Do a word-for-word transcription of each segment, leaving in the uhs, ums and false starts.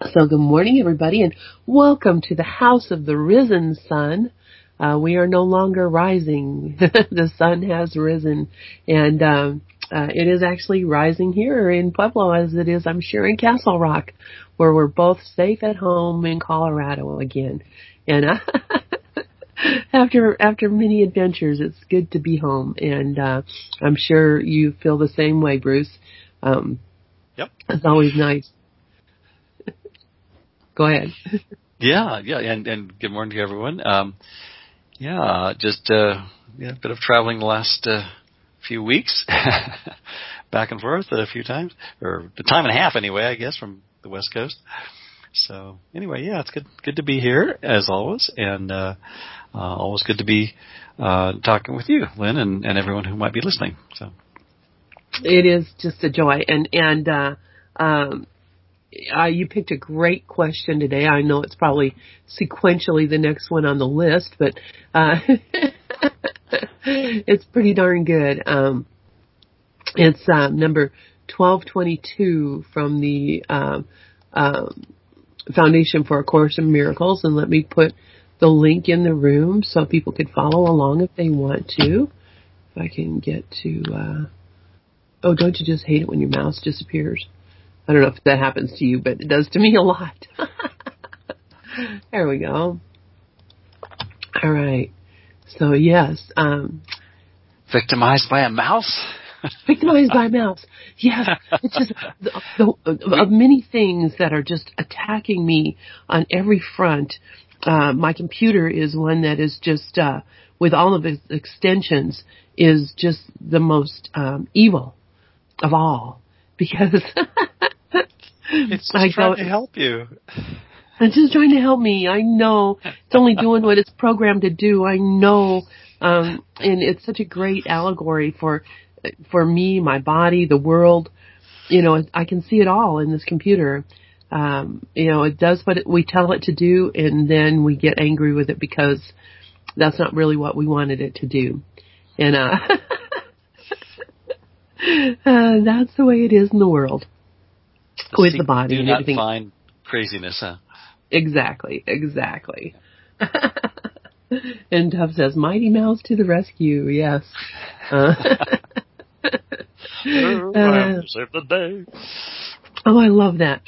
So good morning, everybody, and welcome to the House of the Risen Sun. Uh, we are no longer rising. The sun has risen, and um, uh, it is actually rising here in Pueblo as it is, I'm sure, in Castle Rock, where we're both safe at home in Colorado again. And uh, after after many adventures, it's good to be home, and uh, I'm sure you feel the same way, Bruce. Um, Yep. It's always nice. Go ahead. Yeah, yeah, and, and good morning to everyone. Um, yeah, just uh, yeah, a bit of traveling the last uh, few weeks, back and forth a few times, or a time and a half anyway, I guess, from the West Coast. So anyway, yeah, it's good good to be here as always, and uh, uh, always good to be uh, talking with you, Lynn, and, and everyone who might be listening. So it is just a joy, and and uh, um, Uh, you picked a great question today. I know it's probably sequentially the next one on the list, but uh, it's pretty darn good. Um, it's uh, number twelve twenty-two from the um, um, Foundation for A Course in Miracles, and let me put the link in the room so people could follow along if they want to. If I can get to... Uh, oh, don't you just hate it when your mouse disappears? I don't know if that happens to you, but it does to me a lot. There we go. All right. So, yes. Um, victimized by a mouse? victimized by a mouse. Yes. It's just the, the, of many things that are just attacking me on every front. Uh, my computer is one that is just, uh, with all of its extensions, is just the most um, evil of all. Because... It's just I trying go, to help you. It's just trying to help me. I know it's only doing what it's programmed to do. I know, um, and it's such a great allegory for for me, my body, the world. You know, I can see it all in this computer. Um, you know, it does what it, we tell it to do, and then we get angry with it because that's not really what we wanted it to do. And uh, uh, that's the way it is in the world. With the body do and not everything. Find craziness, huh? Exactly, exactly. And Tuff says, "Mighty Mouse to the rescue!" Yes. Uh, oh, I save the day. Oh, I love that.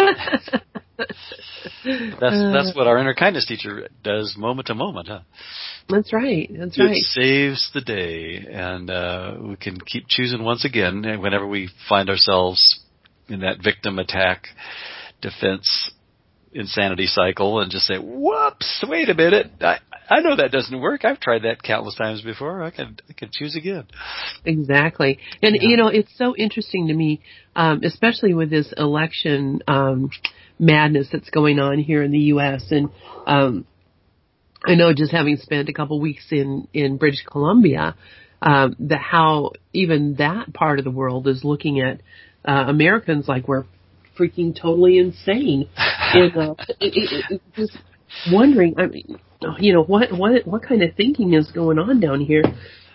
that's that's what our inner kindness teacher does, moment to moment, huh? That's right. That's it right. It saves the day, and uh, we can keep choosing once again whenever we find ourselves in that victim attack defense insanity cycle, and just say, whoops, wait a minute, I, I know that doesn't work. I've tried that countless times before. I can I can choose again. Exactly. And, yeah. you know, it's so interesting to me, um, especially with this election um, madness that's going on here in the U S. And um, I know just having spent a couple weeks in, in British Columbia, um, the how even that part of the world is looking at uh, Americans like we're freaking totally insane. And uh, it, it, it, just wondering, I mean, you know, what what what kind of thinking is going on down here,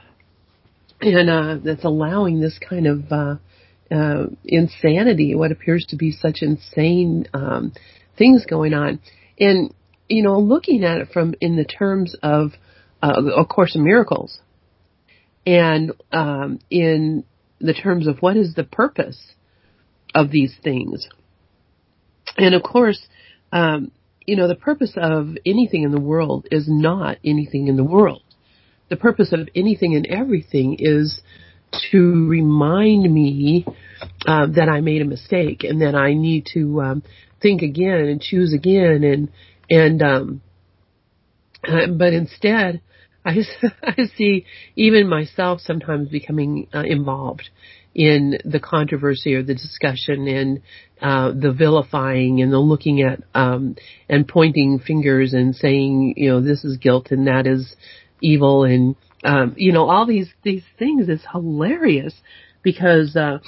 and uh, that's allowing this kind of uh, uh, insanity, what appears to be such insane um, things going on, and you know, looking at it from in the terms of uh, A Course in Miracles, and um, in the terms of what is the purpose of these things. And of course, um, you know, the purpose of anything in the world is not anything in the world. The purpose of anything and everything is to remind me uh, that I made a mistake and that I need to um, think again and choose again. And, and, um, uh, but instead, I, I see even myself sometimes becoming uh, involved in the controversy or the discussion and uh, the vilifying and the looking at um, and pointing fingers and saying, you know, this is guilt and that is evil, and um, you know, all these these things is hilarious because uh,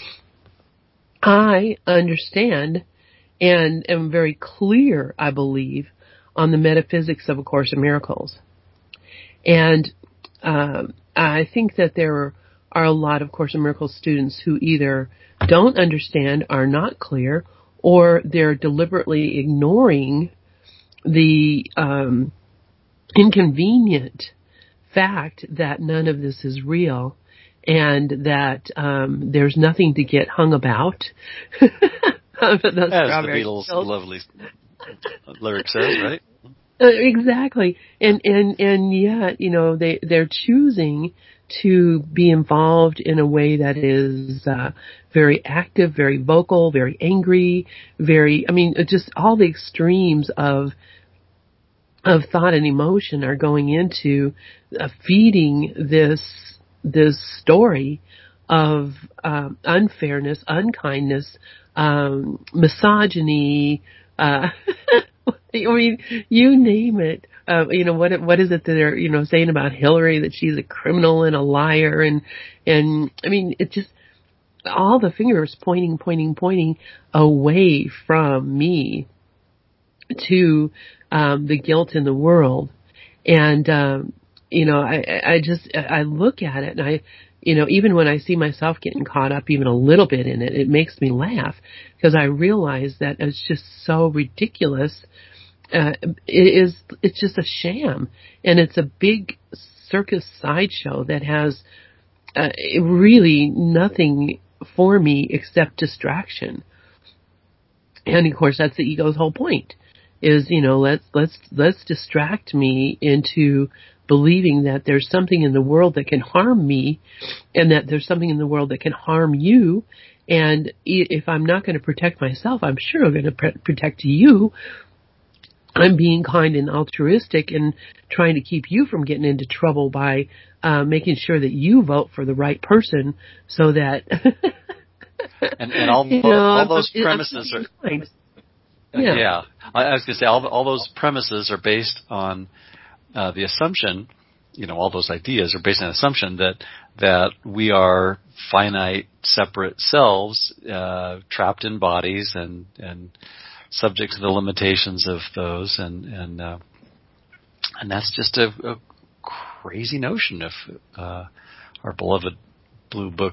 I understand and am very clear, I believe, on the metaphysics of A Course in Miracles. And um, I think that there are a lot of Course in Miracles students who either don't understand, are not clear, or they're deliberately ignoring the um, inconvenient fact that none of this is real and that um, there's nothing to get hung about. As the Beatles' lovely lyric says, right? Uh, exactly. And, and, and yet, you know, they, they're choosing to be involved in a way that is, uh, very active, very vocal, very angry, very, I mean, just all the extremes of, of thought and emotion are going into uh, feeding this, this story of, um, unfairness, unkindness, um, misogyny, uh, I mean, you name it. Uh, you know, what what is it that they're, you know, saying about Hillary, that she's a criminal and a liar, and and I mean, it just, all the fingers pointing, pointing, pointing away from me to um, the guilt in the world. And um, you know, I I just I look at it, and I, you know, even when I see myself getting caught up even a little bit in it, it makes me laugh, because I realize that it's just so ridiculous. Uh, it is, it's just a sham, and it's a big circus sideshow that has uh, really nothing for me except distraction. And of course, that's the ego's whole point, is, you know, let's let's let's distract me into believing that there's something in the world that can harm me, and that there's something in the world that can harm you. And if I'm not going to protect myself, I'm sure I'm going to pr- protect you. I'm being kind and altruistic and trying to keep you from getting into trouble by uh, making sure that you vote for the right person, so that and, and all, you know, all I'm, those I'm, premises I'm are kind. yeah. yeah. I, I was going to say all, all those premises are based on uh, the assumption, you know, all those ideas are based on the assumption that that we are finite, separate selves uh, trapped in bodies and and subject to the limitations of those, and and uh, and that's just a, a crazy notion. If uh, our beloved Blue Book,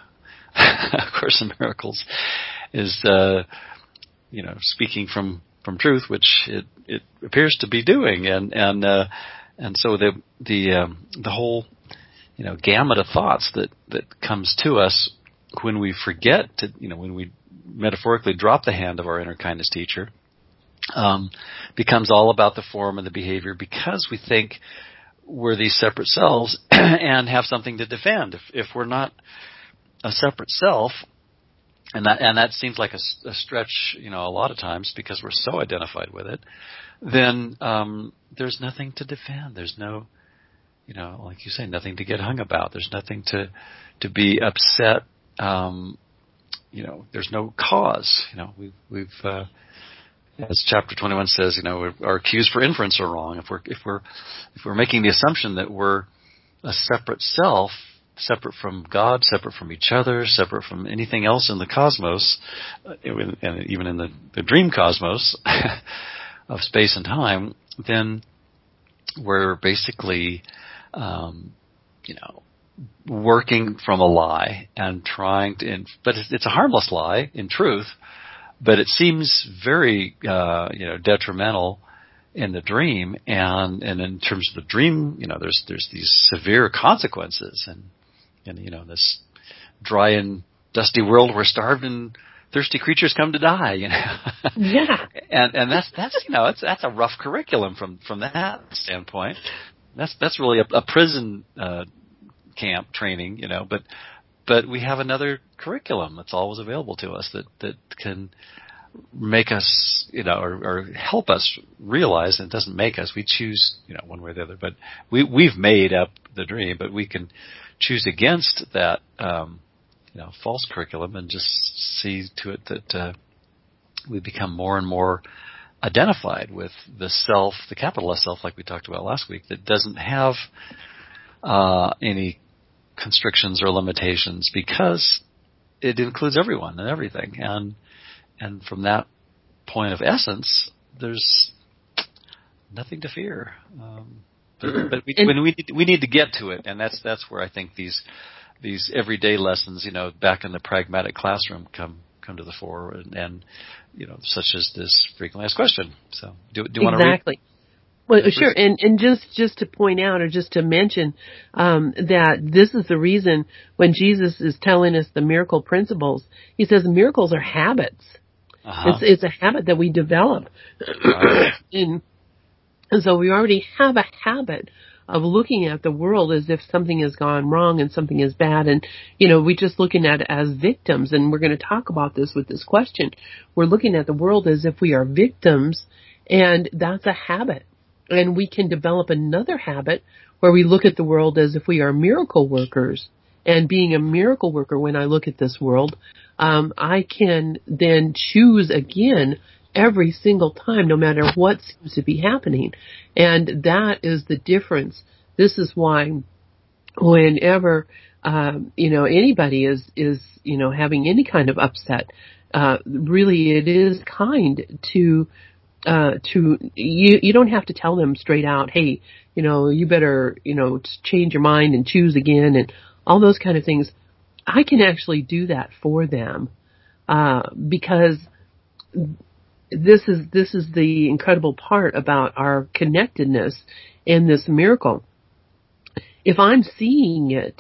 Course in Miracles, is uh, you know, speaking from, from truth, which it, it appears to be doing, and and uh, and so the the um, the whole, you know, gamut of thoughts that, that comes to us when we forget to, you know, when we metaphorically drop the hand of our inner kindness teacher, um, becomes all about the form and the behavior, because we think we're these separate selves and have something to defend. If, if we're not a separate self, and that and that seems like a, a stretch, you know, a lot of times, because we're so identified with it, then um, there's nothing to defend. There's no, you know, like you say, nothing to get hung about. There's nothing to to be upset. Um, you know, there's no cause. You know, we've, we've uh, as chapter twenty-one says, you know, our cues for inference are wrong. If we're if we're if we're making the assumption that we're a separate self, separate from God, separate from each other, separate from anything else in the cosmos, and even in the, the dream cosmos of space and time, then we're basically, um, you know, working from a lie and trying to, and, but it's, it's a harmless lie in truth, but it seems very, uh, you know, detrimental in the dream, and, and in terms of the dream, you know, there's, there's these severe consequences, and, and, you know, this dry and dusty world where starved and thirsty creatures come to die, you know. Yeah. and, and that's, that's, you know, it's, that's a rough curriculum from, from that standpoint. That's, that's really a, a prison, uh, camp training, you know, but, but we have another curriculum that's always available to us that, that can make us, you know, or, or help us realize, and it doesn't make us, we choose, you know, one way or the other, but we, we've made up the dream, but we can choose against that, um, you know, false curriculum, and just see to it that, uh, we become more and more identified with the self, the capital S self, like we talked about last week, that doesn't have, uh, any constrictions or limitations, because it includes everyone and everything. And, and from that point of essence, there's nothing to fear. Um, but, but we, when we need, we need to get to it, and that's that's where I think these these everyday lessons, you know, back in the pragmatic classroom, come come to the fore, and, and you know, such as this frequently asked question. So, do, do you want to read? Exactly. Well, sure, and and just just to point out or just to mention um, that this is the reason when Jesus is telling us the miracle principles, he says miracles are habits. Uh-huh. It's it's a habit that we develop, Right. and, and so we already have a habit of looking at the world as if something has gone wrong and something is bad, and you know, we're just looking at it as victims, and we're going to talk about this with this question. We're looking at the world as if we are victims, and that's a habit. And we can develop another habit where we look at the world as if we are miracle workers. And being a miracle worker, when I look at this world, um, I can then choose again every single time, no matter what seems to be happening. And that is the difference. This is why whenever, um, you know, anybody is, is, you know, having any kind of upset, uh, really it is kind to Uh, to you, you don't have to tell them straight out, hey, you know, you better, you know, change your mind and choose again and all those kind of things. I can actually do that for them, uh, because this is, this is the incredible part about our connectedness in this miracle. If I'm seeing it,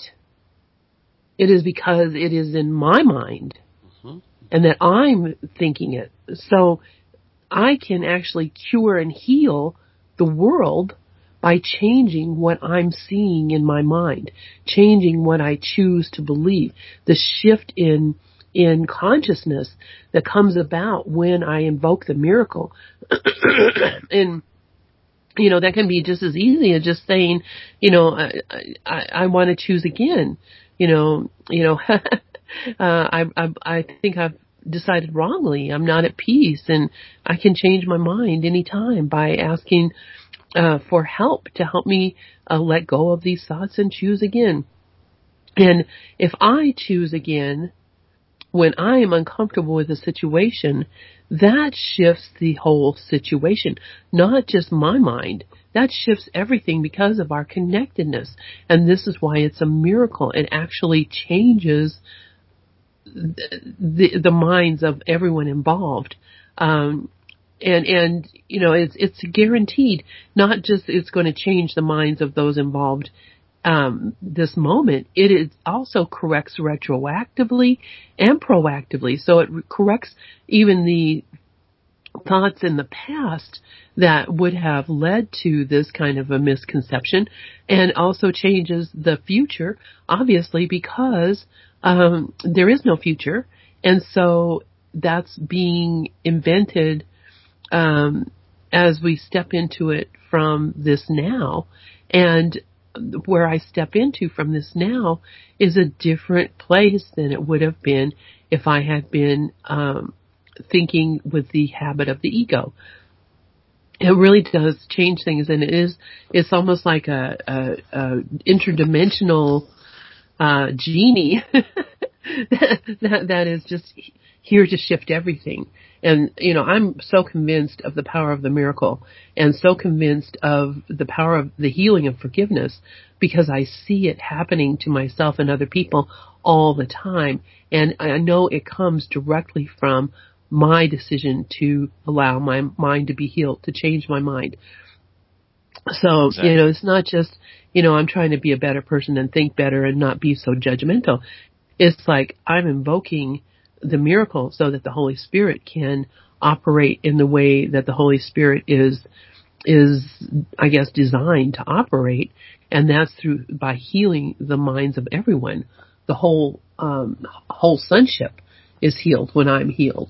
it is because it is in my mind mm-hmm. and that I'm thinking it. So I can actually cure and heal the world by changing what I'm seeing in my mind, changing what I choose to believe, the shift in in consciousness that comes about when I invoke the miracle. And, you know, that can be just as easy as just saying, you know, I, I, I want to choose again. You know, you know, uh, I, I, I think I've decided wrongly. I'm not at peace, and I can change my mind anytime by asking uh, for help to help me uh, let go of these thoughts and choose again. And if I choose again when I am uncomfortable with a situation, that shifts the whole situation, not just my mind. That shifts everything because of our connectedness. And this is why it's a miracle. It actually changes the the minds of everyone involved, um, and and you know it's it's guaranteed. Not just it's going to change the minds of those involved um, this moment. It is also corrects retroactively and proactively. So it corrects even the thoughts in the past that would have led to this kind of a misconception, and also changes the future, obviously, because um, there is no future, and so that's being invented um, as we step into it from this now. And where I step into from this now is a different place than it would have been if I had been um, thinking with the habit of the ego. It really does change things, and it is, it's almost like a, a, a interdimensional uh, genie that, that, that is just here to shift everything. And, you know, I'm so convinced of the power of the miracle and so convinced of the power of the healing of forgiveness because I see it happening to myself and other people all the time. And I know it comes directly from my decision to allow my mind to be healed, to change my mind. So, exactly. You know, it's not just, you know, I'm trying to be a better person and think better and not be so judgmental. It's like I'm invoking the miracle so that the Holy Spirit can operate in the way that the Holy Spirit is, is, I guess, designed to operate. And that's through, by healing the minds of everyone. The whole, um, whole sonship is healed when I'm healed.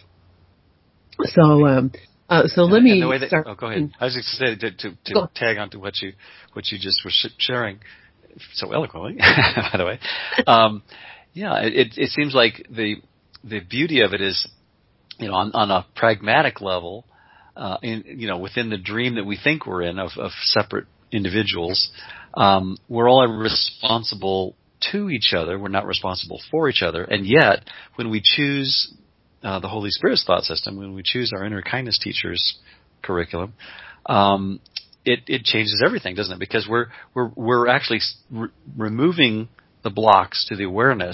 So, um, uh, so and, let me that, start. Oh, go ahead. I was just going to say to, to, to tag on to what you what you just were sharing so eloquently, by the way. Um, yeah, it, it seems like the the beauty of it is, you know, on, on a pragmatic level, uh, in you know, within the dream that we think we're in of, of separate individuals, um, we're all responsible to each other. We're not responsible for each other. And yet, when we choose uh, the Holy Spirit's thought system, when we choose our inner kindness teacher's curriculum, um, it, it changes everything, doesn't it? Because we're we're we're actually re- removing the blocks to the awareness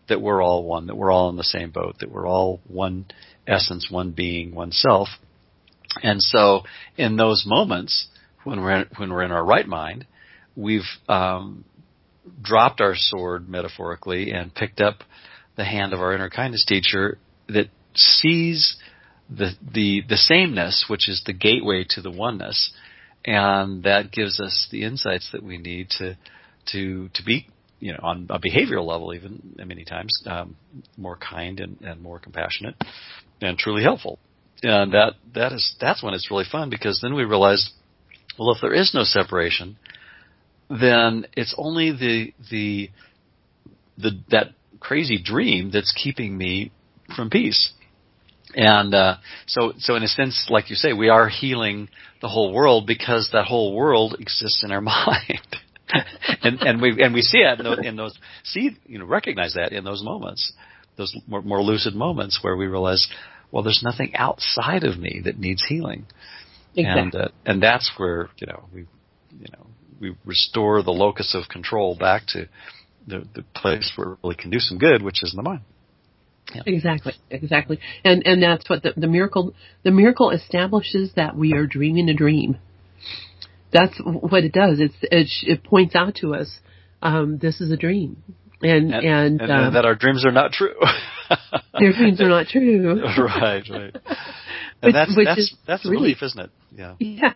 that we're all one, that we're all in the same boat, that we're all one essence, one being, one self. And so in those moments, when we're in, when we're in our right mind, we've um, dropped our sword, metaphorically, and picked up the hand of our inner kindness teacher that sees the the the sameness, which is the gateway to the oneness, and that gives us the insights that we need to to to be, you know, on a behavioral level, even many times, um, more kind and, and more compassionate and truly helpful. And that that is that's when it's really fun, because then we realize, well, if there is no separation, then it's only the the the that crazy dream that's keeping me from peace. And uh, so, so in a sense, like you say, we are healing the whole world because that whole world exists in our mind, and and we and we see it in those, in those see you know recognize that in those moments, those more, more lucid moments where we realize, well, there's nothing outside of me that needs healing, exactly. and uh, and that's where you know we you know we restore the locus of control back to the the place where we really can do some good, which is in the mind. Yeah. Exactly, exactly, and and that's what the, the miracle the miracle establishes, that we are dreaming a dream. That's what it does. It's it, it points out to us, um, this is a dream, and and, and, and, um, and that our dreams are not true. Their dreams are not true. right, right. And which, that's which that's is that's a really, relief, isn't it? Yeah. Yeah.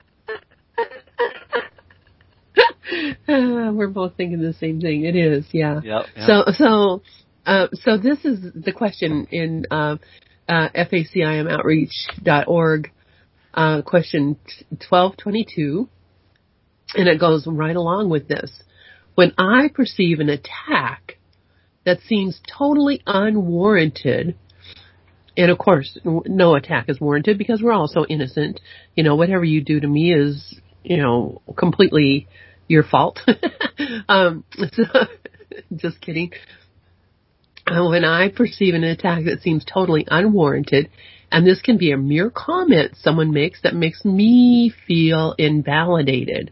uh, we're both thinking the same thing. It is, yeah. Yep, yep. So so. Uh, so this is the question in uh, uh, F A C I M outreach dot org, uh, question twelve twenty-two, and it goes right along with this. When I perceive an attack that seems totally unwarranted, and of course, no attack is warranted because we're all so innocent. You know, whatever you do to me is, you know, completely your fault. um, so, just kidding. When I perceive an attack that seems totally unwarranted, and this can be a mere comment someone makes that makes me feel invalidated,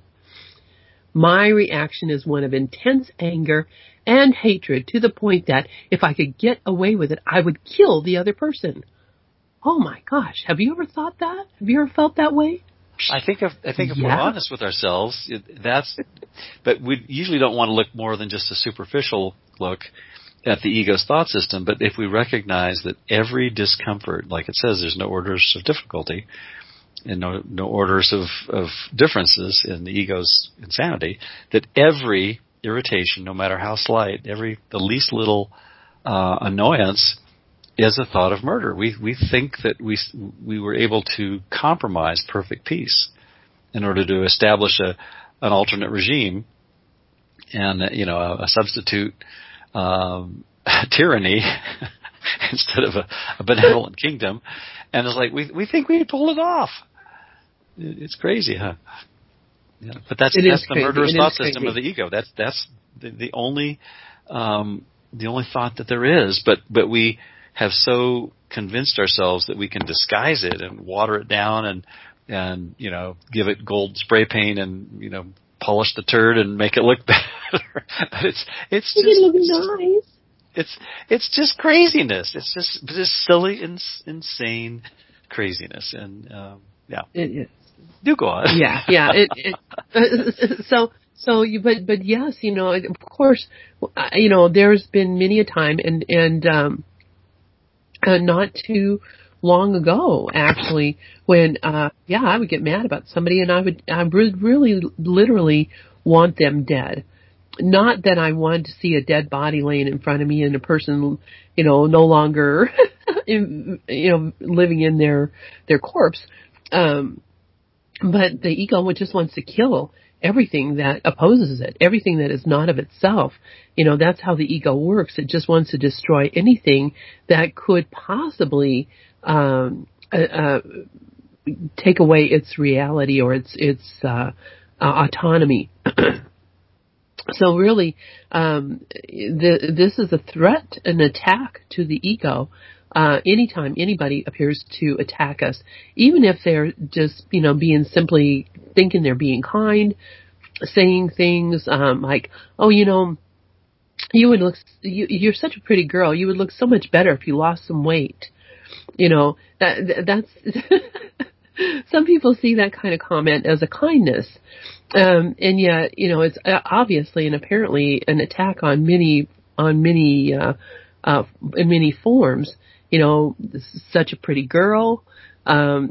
my reaction is one of intense anger and hatred, to the point that if I could get away with it, I would kill the other person. Oh my gosh, have you ever thought that? Have you ever felt that way? I think if I think if yeah. we're honest with ourselves, it, that's. But we usually don't want to look more than just a superficial look at the ego's thought system. But if we recognize that every discomfort, like it says, there's no orders of difficulty and no no orders of, of differences in the ego's insanity, that every irritation, no matter how slight, every the least little uh, annoyance is a thought of murder. We we think that we we were able to compromise perfect peace in order to establish a an alternate regime and you know a, a substitute um, tyranny instead of a, a benevolent kingdom. And it's like we we think we pulled it off. It's crazy, huh? Yeah, but that's it that's the crazy. murderous it thought crazy. system of the ego. That's that's the, the only um, the only thought that there is. But but we have so convinced ourselves that we can disguise it and water it down and and you know give it gold spray paint and you know polish the turd and make it look better. But it's it's just it looks nice. It's it's just craziness. It's just just silly, ins, insane craziness. And um, yeah, it is. Do go on. Yeah, yeah. It, it, uh, so so you but but yes, you know, of course, you know, there's been many a time and and um, uh, not too long ago actually when uh, yeah, I would get mad about somebody and I would I would really literally want them dead. Not that I wanted to see a dead body laying in front of me and a person, you know, no longer, in, you know, living in their their corpse. Um, but the ego just wants to kill everything that opposes it, everything that is not of itself. You know, that's how the ego works. It just wants to destroy anything that could possibly um, uh, uh, take away its reality or its its uh, uh, autonomy. So really, um, the, this is a threat, an attack to the ego. Uh, anytime anybody appears to attack us, even if they're just, you know, being simply thinking they're being kind, saying things um, like, "Oh, you know, you would look, you, you're such a pretty girl. You would look so much better if you lost some weight. You know, that, that's, some people see that kind of comment as a kindness. Um, and yet, you know, it's obviously and apparently an attack on many, on many, uh, uh, in many forms. You know, this is such a pretty girl. Um,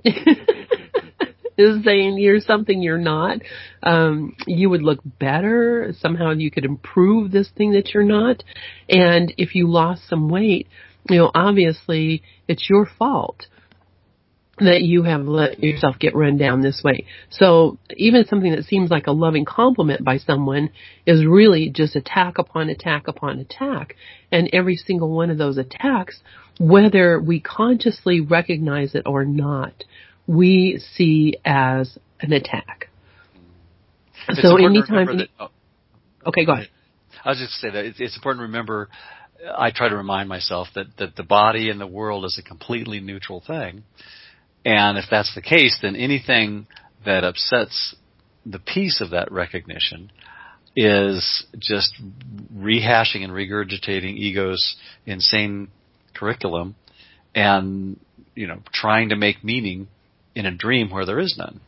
is saying you're something you're not. Um, you would look better. Somehow you could improve this thing that you're not. And if you lost some weight, you know, obviously it's your fault that you have let yourself get run down this way. So even something that seems like a loving compliment by someone is really just attack upon attack upon attack. And every single one of those attacks, whether we consciously recognize it or not, we see as an attack. It's so anytime, that, oh, okay, go ahead. I was just say that it's, it's important to remember. I try to remind myself that that the body and the world is a completely neutral thing, and if that's the case, then anything that upsets the peace of that recognition is just rehashing and regurgitating ego's insane curriculum, and you know, trying to make meaning in a dream where there is none,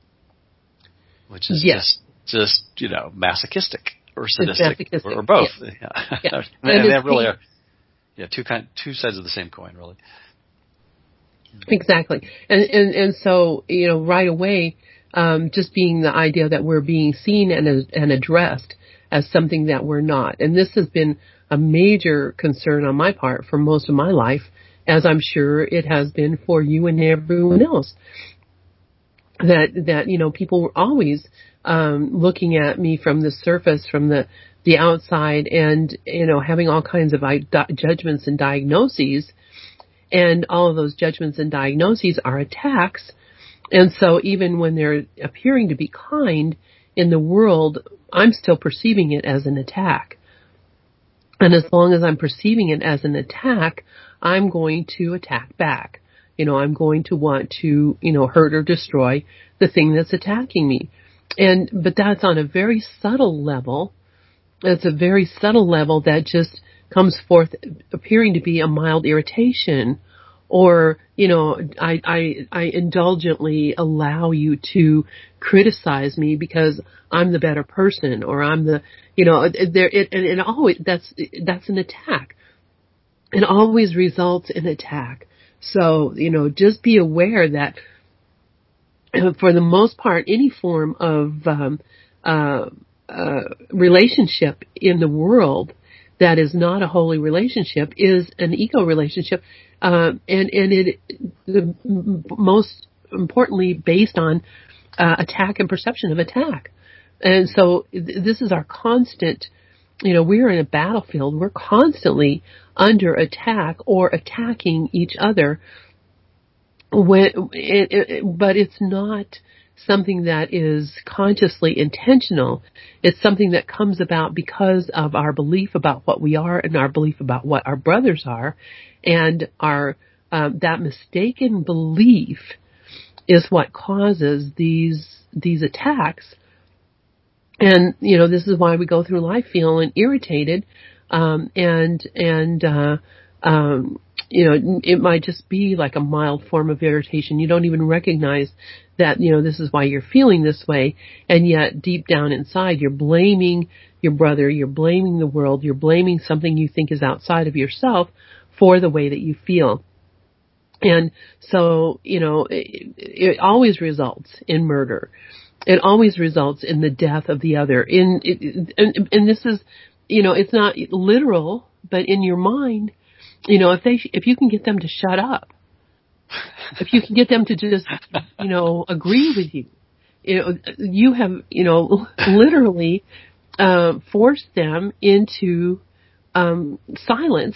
which is yes. just, just, you know, masochistic or sadistic or, or both. Yes. Yeah. Yeah. and and they really are, yeah, two kind, two sides of the same coin, really. Exactly. And, and, and so, you know, right away, um, just being the idea that we're being seen and, and addressed as something that we're not. And this has been a major concern on my part for most of my life, as I'm sure it has been for you and everyone else. That, that, you know, people were always, um, looking at me from the surface, from the, the outside and, you know, having all kinds of I- judgments and diagnoses. And all of those judgments and diagnoses are attacks. And so even when they're appearing to be kind in the world, I'm still perceiving it as an attack. And as long as I'm perceiving it as an attack, I'm going to attack back. You know, I'm going to want to, you know, hurt or destroy the thing that's attacking me. And, but that's on a very subtle level. It's a very subtle level that just comes forth appearing to be a mild irritation, or, you know, I, I, I indulgently allow you to criticize me because I'm the better person, or I'm the, you know, there, it, and it always, that's, that's an attack. It always results in attack. So, you know, just be aware that for the most part, any form of, um, uh, uh, relationship in the world that is not a holy relationship is an ego relationship, uh, and and it the most importantly based on uh, attack and perception of attack. And so th- this is our constant. You know, we're in a battlefield. We're constantly under attack or attacking each other. When, it, it, but it's not something that is consciously intentional. It's something that comes about because of our belief about what we are and our belief about what our brothers are, and our um, that mistaken belief is what causes these these attacks. And you know, this is why we go through life feeling irritated, um, and and uh, um, you know, it might just be like a mild form of irritation. You don't even recognize that, you know, this is why you're feeling this way. And yet deep down inside, you're blaming your brother, you're blaming the world, you're blaming something you think is outside of yourself for the way that you feel. And so, you know, it, it always results in murder. It always results in the death of the other. In it, and, and this is, you know, it's not literal, but in your mind, you know, if they, if you can get them to shut up, if you can get them to just, you know, agree with you, you know, you have, you know, literally uh, forced them into um, silence.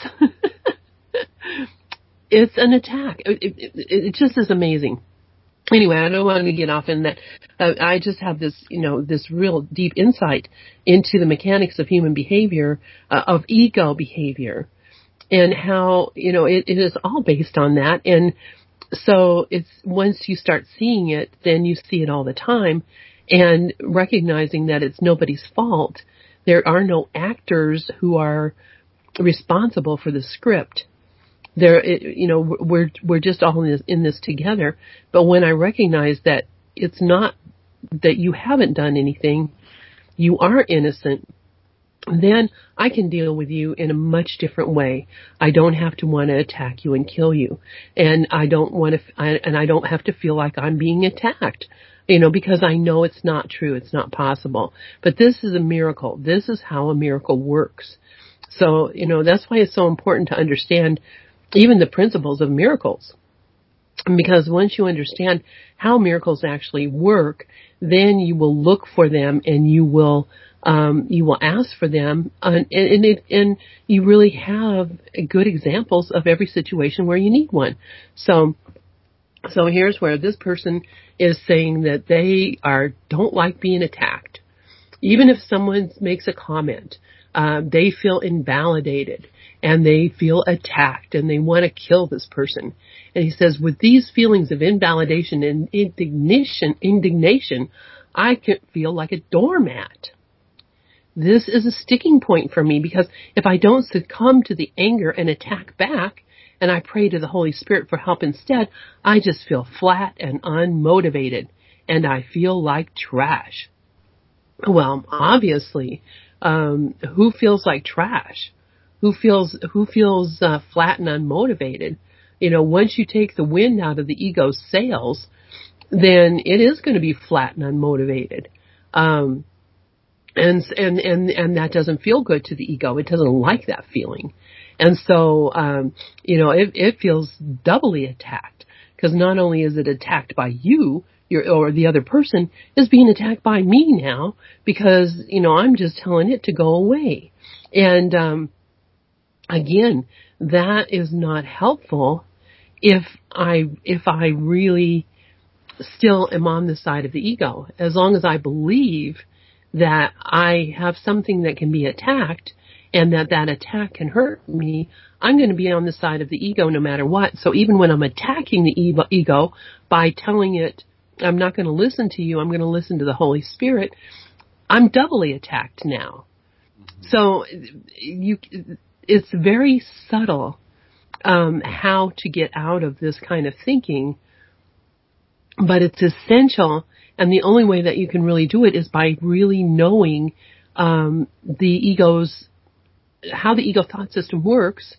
It's an attack. It, it, it just is amazing. Anyway, I don't want to get off in that. Uh, I just have this, you know, this real deep insight into the mechanics of human behavior, uh, of ego behavior. And how, you know, it, it is all based on that. And so it's once you start seeing it, then you see it all the time and recognizing that it's nobody's fault, There are no actors who are responsible for the script. There, you know, we're we're just all in this, in this together. But when I recognize that it's not that you haven't done anything, you are innocent, then I can deal with you in a much different way. I don't have to want to attack you and kill you, and I don't want to, I, and I don't have to feel like I'm being attacked, you know, because I know it's not true, it's not possible. But this is a miracle. This is how a miracle works. So, you know, that's why it's so important to understand even the principles of miracles. Because once you understand how miracles actually work, then you will look for them and you will um, you will ask for them, and and, it, and you really have good examples of every situation where you need one. So, so here's where this person is saying that they are don't like being attacked, even if someone makes a comment. Uh, they feel invalidated and they feel attacked and they want to kill this person. And he says, with these feelings of invalidation and indignation, indignation, I can feel like a doormat. This is a sticking point for me because if I don't succumb to the anger and attack back, and I pray to the Holy Spirit for help instead, I just feel flat and unmotivated, and I feel like trash. Well, obviously, um, who feels like trash? Who feels who feels uh, flat and unmotivated? You know, once you take the wind out of the ego's sails, then it is going to be flat and unmotivated, um, and and and and that doesn't feel good to the ego. It doesn't like that feeling, and so um, you know, it, it feels doubly attacked because not only is it attacked by you. Your, or the other person is being attacked by me now because, you know, I'm just telling it to go away. And, um, again, that is not helpful if I, if I really still am on the side of the ego. As long as I believe that I have something that can be attacked and that that attack can hurt me, I'm going to be on the side of the ego no matter what. So even when I'm attacking the ego by telling it, I'm not going to listen to you, I'm going to listen to the Holy Spirit, I'm doubly attacked now. Mm-hmm. So you, it's very subtle um, how to get out of this kind of thinking, but it's essential, and the only way that you can really do it is by really knowing um, the ego's, how the ego thought system works,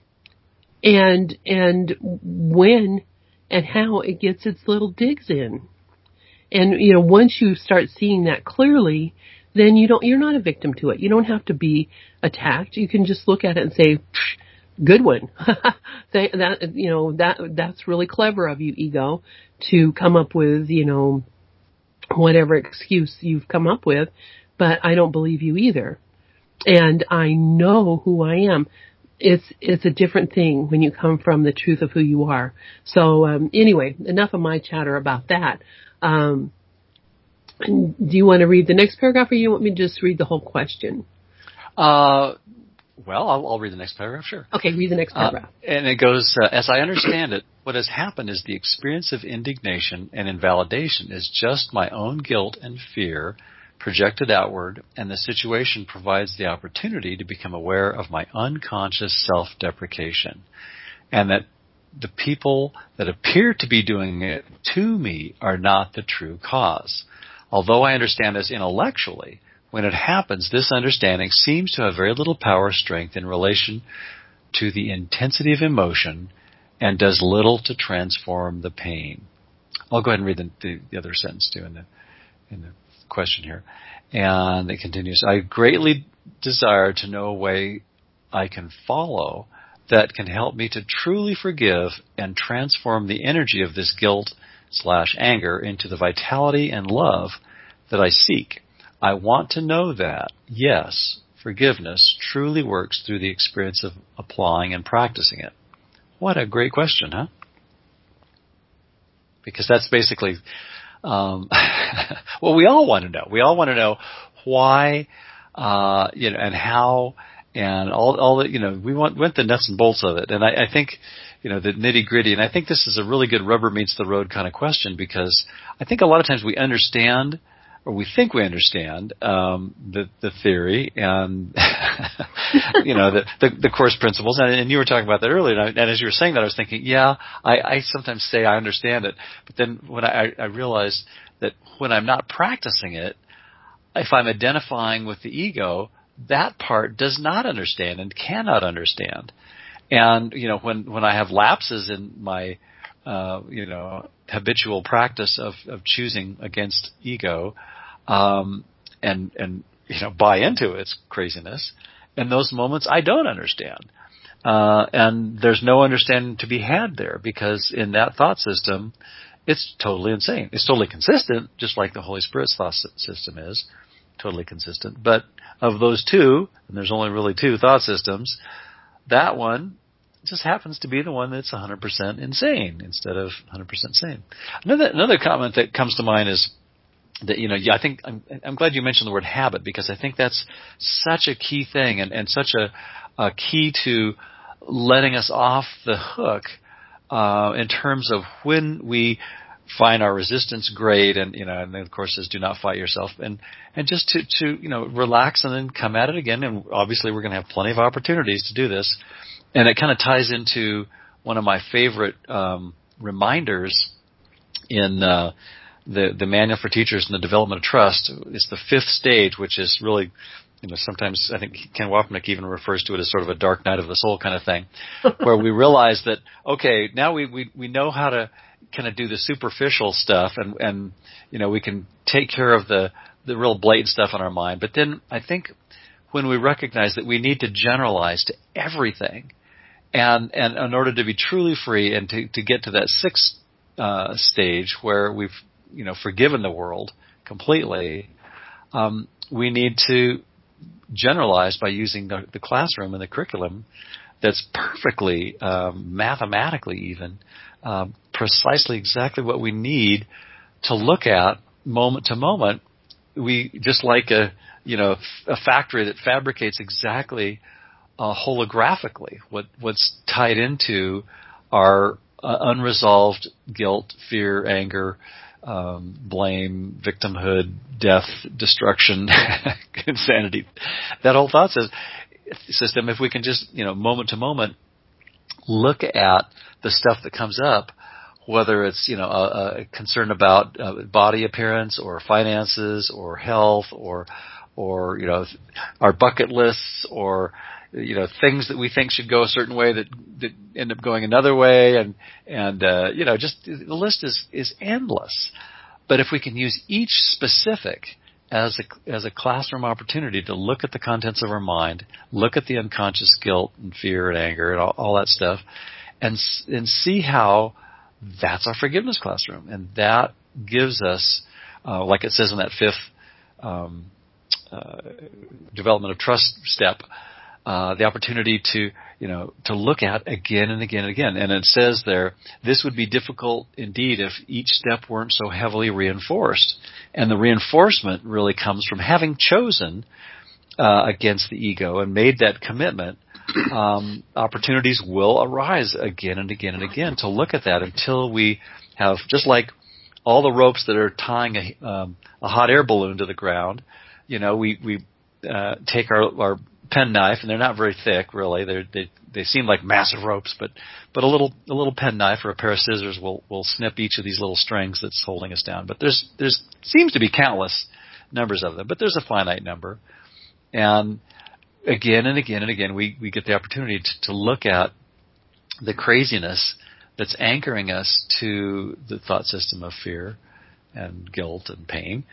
and and when and how it gets its little digs in. And, you know, once you start seeing that clearly, then you don't, you're not a victim to it. You don't have to be attacked. You can just look at it and say, good one. that, you know, that, that's really clever of you, ego, to come up with, you know, whatever excuse you've come up with, but I don't believe you either. And I know who I am. It's it's a different thing when you come from the truth of who you are. So um, anyway, enough of my chatter about that. Um, do you want to read the next paragraph, or you want me to just read the whole question? Uh, well, I'll, I'll read the next paragraph, sure. Okay, read the next paragraph. Uh, and it goes, uh, as I understand it, what has happened is the experience of indignation and invalidation is just my own guilt and fear projected outward, and the situation provides the opportunity to become aware of my unconscious self-deprecation, and that the people that appear to be doing it to me are not the true cause. Although I understand this intellectually, when it happens, this understanding seems to have very little power or strength in relation to the intensity of emotion and does little to transform the pain. I'll go ahead and read the, the, the other sentence too in the, in the question here. And it continues, I greatly desire to know a way I can follow that can help me to truly forgive and transform the energy of this guilt slash anger into the vitality and love that I seek. I want to know that, yes, forgiveness truly works through the experience of applying and practicing it. What a great question, huh? Because that's basically um, what we all want to know. We all want to know why, uh, you know, and how, and all, all the, you know, we want, want the nuts and bolts of it. And I, I think, you know, the nitty gritty. And I think this is a really good rubber meets the road kind of question, because I think a lot of times we understand or we think we understand um, the the theory and you know the, the the course principles. And, and you were talking about that earlier. And, I, and as you were saying that, I was thinking, yeah, I, I sometimes say I understand it, but then when I, I realized that when I'm not practicing it, if I'm identifying with the ego, that part does not understand and cannot understand. And you know, when when I have lapses in my uh, you know habitual practice of, of choosing against ego, um, and and you know buy into its craziness, in those moments I don't understand, uh, and there's no understanding to be had there, because in that thought system, it's totally insane. It's totally consistent, just like the Holy Spirit's thought system is totally consistent. But of those two, and there's only really two thought systems, that one just happens to be the one that's one hundred percent insane instead of one hundred percent sane. Another another comment that comes to mind is that, you know, yeah, I think I'm, I'm glad you mentioned the word habit, because I think that's such a key thing and, and such a, a key to letting us off the hook uh, in terms of when we find our resistance great, and you know, and then of course says do not fight yourself, and and just to to you know relax and then come at it again. And obviously we're going to have plenty of opportunities to do this, and it kind of ties into one of my favorite um, reminders in uh, the the Manual for Teachers and the Development of Trust. It's the fifth stage, which is really, you know, sometimes I think Ken Wapnick even refers to it as sort of a dark night of the soul kind of thing, where we realize that okay, now we we we know how to kind of do the superficial stuff, and, and you know we can take care of the, the real blatant stuff in our mind. But then I think when we recognize that we need to generalize to everything, and and in order to be truly free and to, to get to that sixth uh, stage where we've you know forgiven the world completely, um, we need to generalize by using the, the classroom and the curriculum that's perfectly um, mathematically even um, precisely exactly what we need to look at moment to moment. We just like a you know a factory that fabricates exactly uh, holographically what what's tied into our uh, unresolved guilt, fear, anger, um, blame, victimhood, death, destruction, insanity. That whole thought says, system. If we can just you know moment to moment look at the stuff that comes up, whether it's you know a, a concern about uh, body appearance or finances or health or or you know our bucket lists or you know things that we think should go a certain way that that end up going another way, and and uh, you know just the list is is endless. But if we can use each specific as a as a classroom opportunity to look at the contents of our mind, look at the unconscious guilt and fear and anger and all, all that stuff, and and see how that's our forgiveness classroom, and that gives us, uh, like it says in that fifth um, uh, development of trust step, uh, the opportunity to you know to look at again and again and again. And it says there, this would be difficult indeed if each step weren't so heavily reinforced. And the reinforcement really comes from having chosen uh, against the ego and made that commitment. Um, opportunities will arise again and again and again to look at that until we have, just like all the ropes that are tying a, um, a hot air balloon to the ground. You know, we we uh, take our, our penknife, and they're not very thick, really. They're, they they seem like massive ropes, but but a little a little penknife or a pair of scissors will will snip each of these little strings that's holding us down. But there's there's seems to be countless numbers of them, but there's a finite number, and again and again and again, we, we get the opportunity to, to look at the craziness that's anchoring us to the thought system of fear and guilt and pain,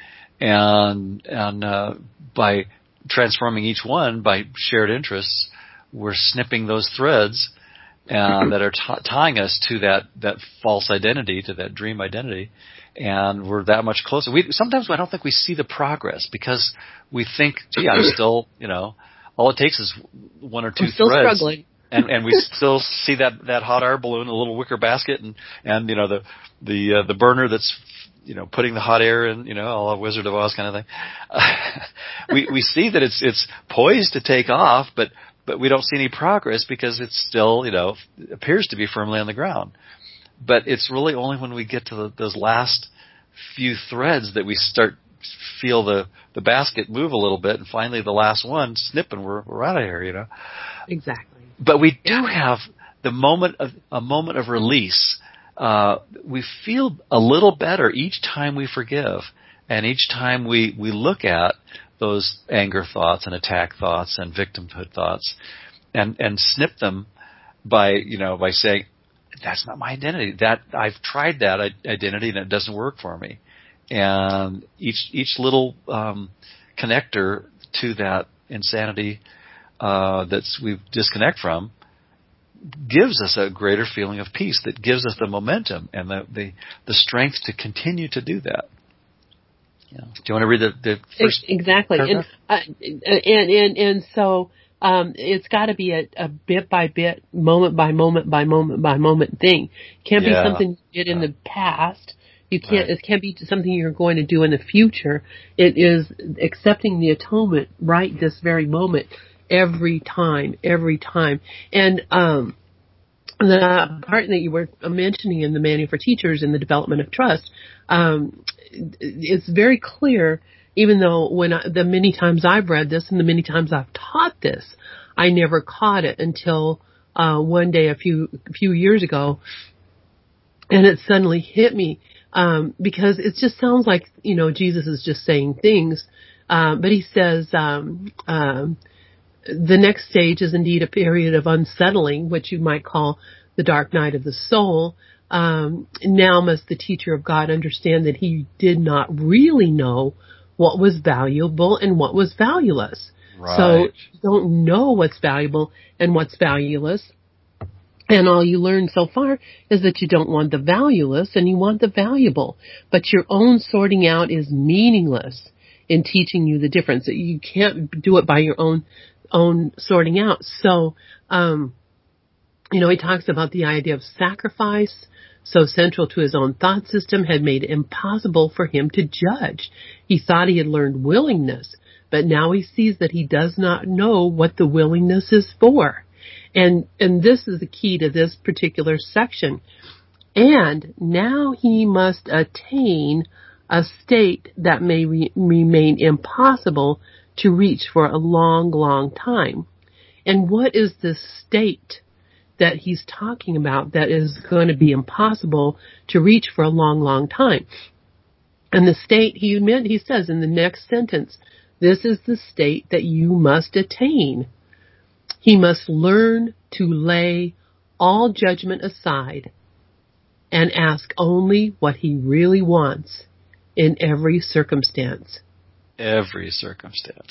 and and uh, by transforming each one by shared interests, we're snipping those threads uh, that are t- tying us to that, that false identity, to that dream identity, and we're that much closer. We sometimes I don't think we see the progress because we think, gee, I'm still, you know, all it takes is one or two I'm still threads, struggling. and and we still see that, that hot air balloon, a little wicker basket, and and you know the the uh, the burner that's you know putting the hot air in, you know, all a Wizard of Oz kind of thing. Uh, we we see that it's it's poised to take off, but but we don't see any progress because it's still you know appears to be firmly on the ground. But it's really only when we get to the, those last few threads that we start feel the, the basket move a little bit, and finally the last one snip, and we're we're out of here, you know. Exactly. But we do have the moment of a moment of release. Uh, we feel a little better each time we forgive, and each time we, we look at those anger thoughts and attack thoughts and victimhood thoughts, and and snip them by you know by saying, that's not my identity. That I've tried that identity and it doesn't work for me. And each each little um, connector to that insanity uh, that we disconnect from gives us a greater feeling of peace. That gives us the momentum and the the, the strength to continue to do that. Yeah. Do you want to read the, the first exactly? And, uh, and and and so. Um, it's got to be a, a bit by bit, moment by moment by moment by moment thing. It can't yeah. be something you did in yeah. the past. You can't. Right. It can't be something you're going to do in the future. It is accepting the atonement right this very moment, every time, every time. And um, the part that you were mentioning in the Manual for Teachers and the development of trust, um, it's very clear. Even though when I, the many times I've read this and the many times I've taught this, I never caught it until uh, one day a few a few years ago, and it suddenly hit me um, because it just sounds like you know Jesus is just saying things, um, but he says um, um, the next stage is indeed a period of unsettling, which you might call the dark night of the soul. Um, now must the teacher of God understand that he did not really know what was valuable and what was valueless. Right. So you don't know what's valuable and what's valueless. And all you learn so far is that you don't want the valueless and you want the valuable. But your own sorting out is meaningless in teaching you the difference. You can't do it by your own own sorting out. So, um, you know, he talks about the idea of sacrifice, so central to his own thought system, had made it impossible for him to judge. He thought he had learned willingness, but now he sees that he does not know what the willingness is for. And and this is the key to this particular section. And now he must attain a state that may re- remain impossible to reach for a long, long time. And what is this state that he's talking about that is going to be impossible to reach for a long, long time? And the state, he meant, he says in the next sentence, this is the state that you must attain. He must learn to lay all judgment aside and ask only what he really wants in every circumstance. Every circumstance.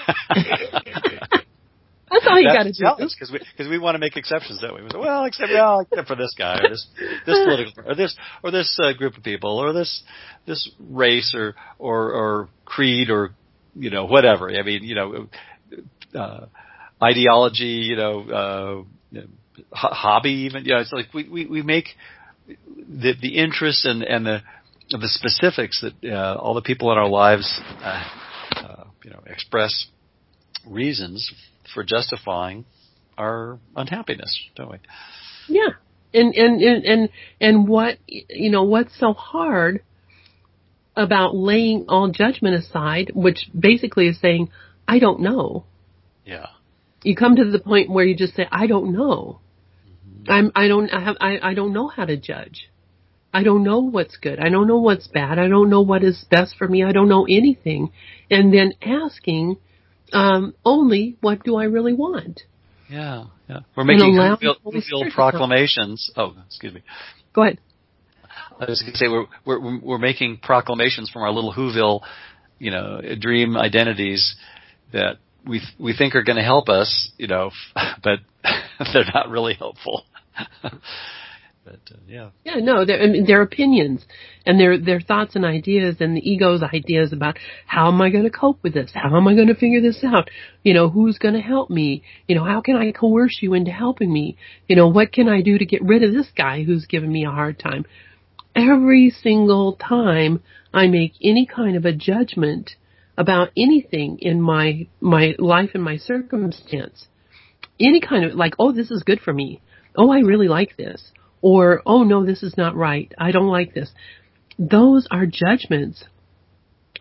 That's all you got to do. Because we because we want to make exceptions, don't we? We say, well, except well, except for this guy or this this political or this or this uh, group of people or this this race or or or creed or you know whatever. I mean, you know, uh, ideology. You know, uh, hobby. Even you know, it's like we we, we make the the interests and and the the specifics that uh, all the people in our lives uh, uh, you know express reasons for justifying our unhappiness, don't we? Yeah. And, and, and, and, and what, you know, what's so hard about laying all judgment aside, which basically is saying, I don't know. Yeah. You come to the point where you just say, I don't know. Mm-hmm. I'm, I don't, I have, I, I don't know how to judge. I don't know what's good. I don't know what's bad. I don't know what is best for me. I don't know anything. And then asking, Um, only what do I really want? Yeah, yeah. We're making Whoville proclamations. Oh, excuse me. Go ahead. I was going to say we're we're we're making proclamations from our little Whoville, you know, dream identities that we we think are going to help us, you know, but they're not really helpful. But uh, yeah, yeah, no, they're, I mean, their opinions and their their thoughts and ideas and the ego's ideas about how am I going to cope with this? How am I going to figure this out? You know, who's going to help me? You know, how can I coerce you into helping me? You know, what can I do to get rid of this guy who's giving me a hard time? Every single time I make any kind of a judgment about anything in my my life and my circumstance, any kind of like, oh, this is good for me. Oh, I really like this. Or, oh, no, this is not right. I don't like this. Those are judgments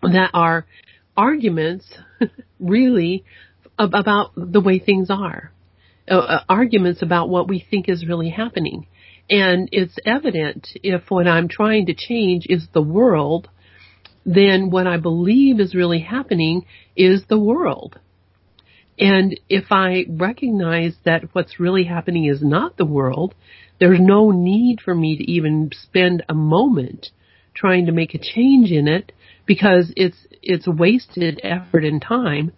that are arguments really ab- about the way things are, uh, uh, arguments about what we think is really happening. And it's evident if what I'm trying to change is the world, then what I believe is really happening is the world. And if I recognize that what's really happening is not the world, there's no need for me to even spend a moment trying to make a change in it, because it's it's wasted effort and time.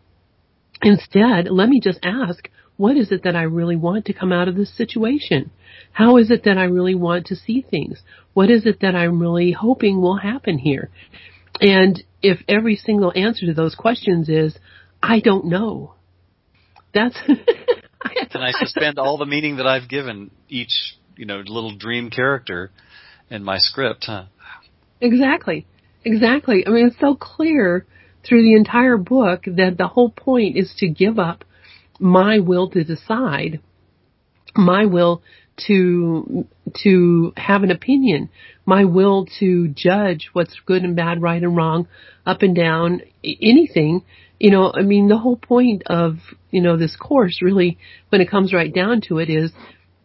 Instead, let me just ask, what is it that I really want to come out of this situation? How is it that I really want to see things? What is it that I'm really hoping will happen here? And if every single answer to those questions is, I don't know, that's... Then I suspend all the meaning that I've given each, you know, little dream character in my script, huh? Exactly. Exactly. I mean, it's so clear through the entire book that the whole point is to give up my will to decide, my will to to have an opinion, my will to judge what's good and bad, right and wrong, up and down, anything. You know, I mean, the whole point of, you know, this course really, when it comes right down to it, is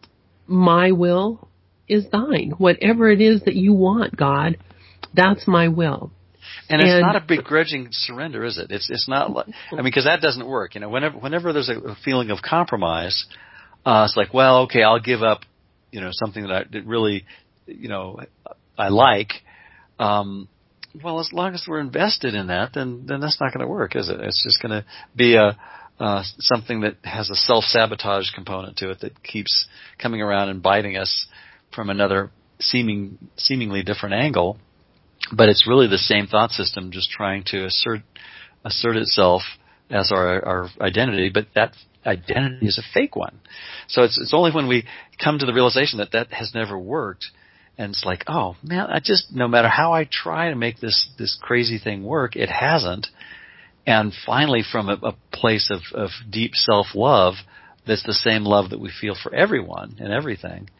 my will is thine. Whatever it is that you want, God, that's my will. And it's and, not a begrudging surrender, is it? It's it's not like, I mean, because that doesn't work. You know, whenever whenever there's a feeling of compromise, uh, it's like, well, okay, I'll give up, you know, something that I that really, you know, I like. Um, well, as long as we're invested in that, then then that's not going to work, is it? It's just going to be a uh, something that has a self-sabotage component to it that keeps coming around and biting us from another seeming seemingly different angle. But it's really the same thought system, just trying to assert assert itself as our our identity. But that identity is a fake one. So it's it's only when we come to the realization that that has never worked, and it's like, oh man, I just, no matter how I try to make this this crazy thing work, it hasn't. And finally, from a, a place of, of deep self-love, that's the same love that we feel for everyone and everything.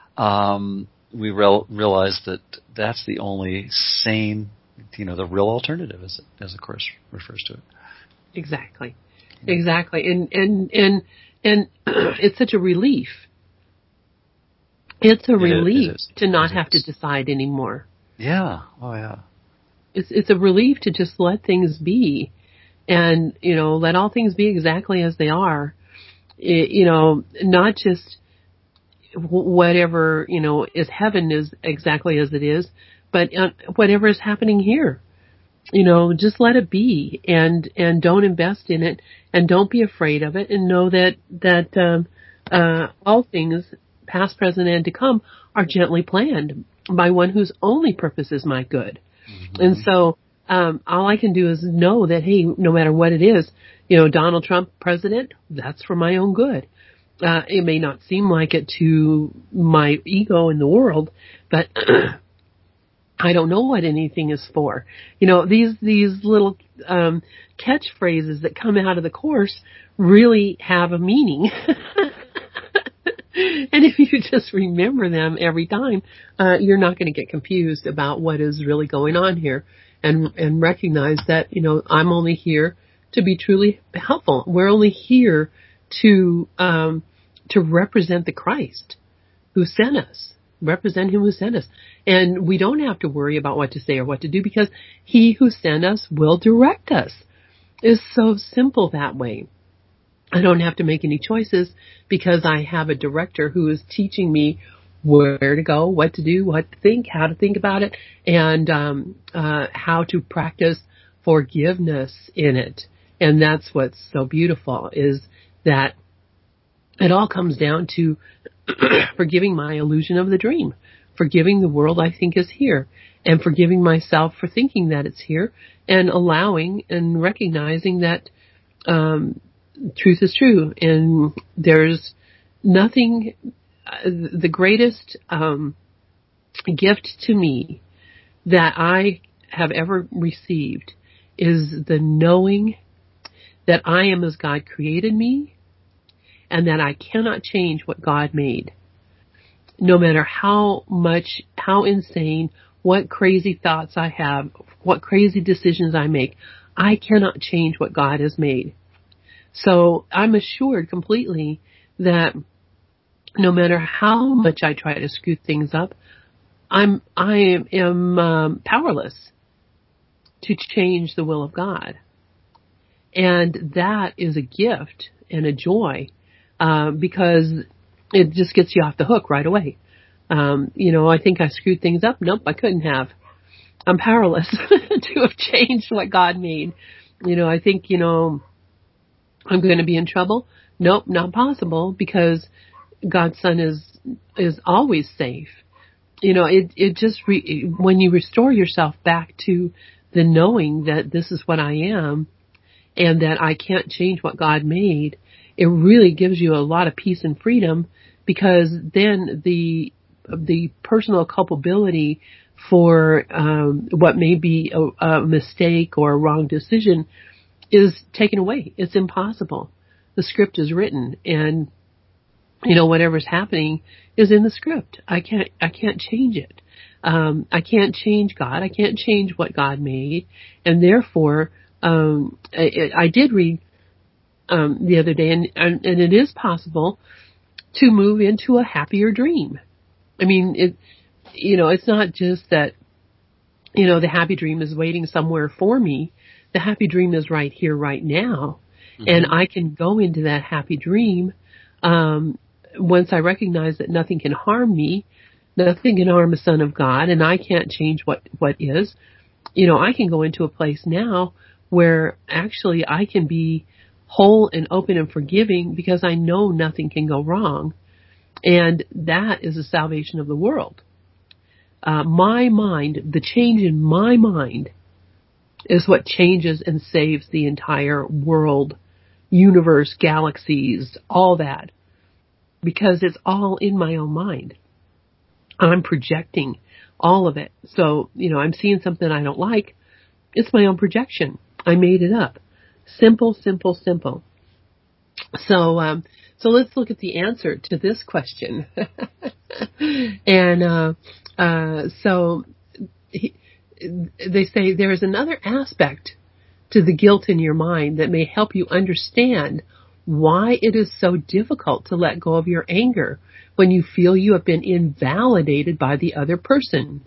Um, we real, realize that that's the only sane, you know, the real alternative, as it, as the Course refers to it. Exactly, exactly, and and and and it's such a relief. It's a it relief is, to not have to decide anymore. Yeah. Oh, yeah. It's it's a relief to just let things be, and you know, let all things be exactly as they are. It, you know, not just whatever, you know, is heaven is exactly as it is, but uh, whatever is happening here, you know, just let it be, and and don't invest in it, and don't be afraid of it, and know that that um, uh, all things, past, present, and to come, are gently planned by one whose only purpose is my good. Mm-hmm. And so um, all I can do is know that, hey, no matter what it is, you know, Donald Trump president, that's for my own good. Uh, it may not seem like it to my ego in the world, but I don't know what anything is for. You know, these these little um, catchphrases that come out of the Course really have a meaning. And if you just remember them every time, uh, you're not going to get confused about what is really going on here, and and recognize that, you know, I'm only here to be truly helpful. We're only here to um, to represent the Christ who sent us, represent Him who sent us. And we don't have to worry about what to say or what to do, because He who sent us will direct us. It's so simple that way. I don't have to make any choices, because I have a director who is teaching me where to go, what to do, what to think, how to think about it, and um, uh, how to practice forgiveness in it. And that's what's so beautiful, is that it all comes down to forgiving my illusion of the dream, forgiving the world I think is here, and forgiving myself for thinking that it's here, and allowing and recognizing that um, truth is true, and there's nothing. Uh, the greatest um, gift to me that I have ever received is the knowing that I am as God created me, and that I cannot change what God made, no matter how much, how insane, what crazy thoughts I have, what crazy decisions I make. I cannot change what God has made. So I'm assured completely that no matter how much I try to screw things up, I'm I am, am um, powerless to change the will of God. And that is a gift and a joy, uh, because it just gets you off the hook right away. Um, you know, I think I screwed things up. Nope, I couldn't have. I'm powerless to have changed what God made. You know, I think, you know, I'm going to be in trouble. Nope, not possible, because God's Son is is always safe. You know, it it just re, when you restore yourself back to the knowing that this is what I am and that I can't change what God made, it really gives you a lot of peace and freedom, because then the the personal culpability for um, what may be a, a mistake or a wrong decision is taken away. It's impossible. The script is written, and you know, whatever's happening is in the script. I can't I can't change it. Um, I can't change God. I can't change what God made, and therefore, um, I, I did read um, the other day, and, and it is possible to move into a happier dream. I mean, it, you know, it's not just that, you know, the happy dream is waiting somewhere for me. The happy dream is right here, right now. Mm-hmm. And I can go into that happy dream, um, once I recognize that nothing can harm me, nothing can harm a son of God, and I can't change what, what is. You know, I can go into a place now where actually I can be whole and open and forgiving because I know nothing can go wrong. And that is the salvation of the world. Uh, my mind, the change in my mind is what changes and saves the entire world, universe, galaxies, all that. Because it's all in my own mind. I'm projecting all of it. So, you know, I'm seeing something I don't like. It's my own projection. I made it up. Simple, simple, simple. So, um, so let's look at the answer to this question. and, uh, uh, so he, they say there is another aspect to the guilt in your mind that may help you understand why it is so difficult to let go of your anger when you feel you have been invalidated by the other person.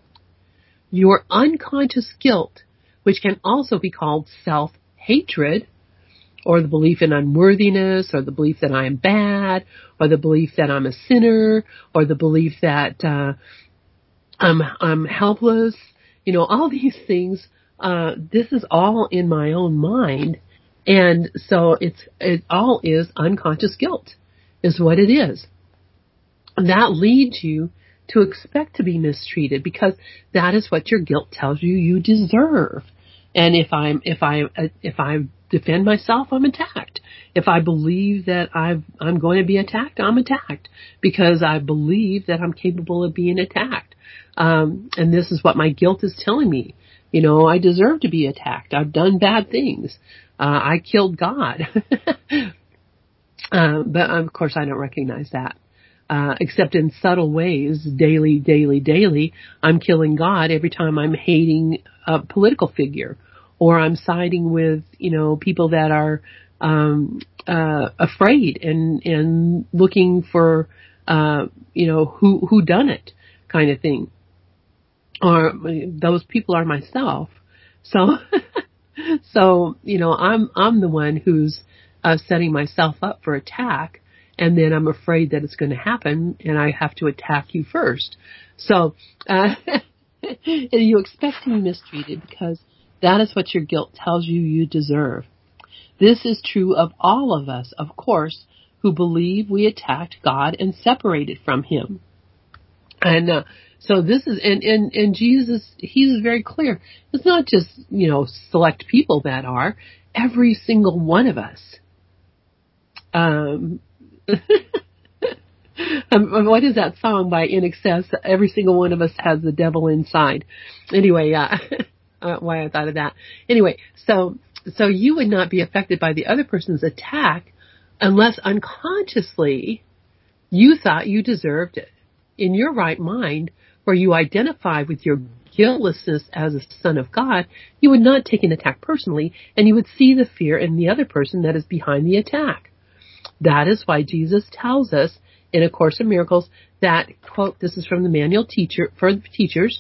Your unconscious guilt, which can also be called self-hatred, or the belief in unworthiness, or the belief that I am bad, or the belief that I'm a sinner, or the belief that uh, I'm I'm helpless. You know, all these things. Uh, this is all in my own mind, and so it's it all is unconscious guilt, is what it is. And that leads you to expect to be mistreated because that is what your guilt tells you you deserve. And if I'm if I if I defend myself, I'm attacked. If I believe that I've, I'm going to be attacked, I'm attacked because I believe that I'm capable of being attacked. Um, and this is what my guilt is telling me. You know, I deserve to be attacked. I've done bad things. Uh, I killed God. uh, but of course, I don't recognize that. Uh, except in subtle ways, daily, daily, daily, I'm killing God every time I'm hating a political figure, or I'm siding with, you know, people that are um, uh, afraid and and looking for, uh, you know, who who done it kind of thing, or those people are myself. So, so you know, I'm I'm the one who's uh, setting myself up for attack. And then I'm afraid that it's going to happen, and I have to attack you first. So uh, you expect to be mistreated because that is what your guilt tells you you deserve. This is true of all of us, of course, who believe we attacked God and separated from Him. And uh, so this is, and, and, and Jesus, He's very clear. It's not just, you know, select people that are. Every single one of us. Um. um, what is that song by In Excess? Every single one of us has the devil inside. Anyway, uh, uh, why I thought of that. Anyway, so so you would not be affected by the other person's attack unless unconsciously you thought you deserved it. In your right mind, where you identify with your guiltlessness as a son of God, you would not take an attack personally, and you would see the fear in the other person that is behind the attack. That is why Jesus tells us in A Course in Miracles that, quote, this is from the manual teacher for teachers,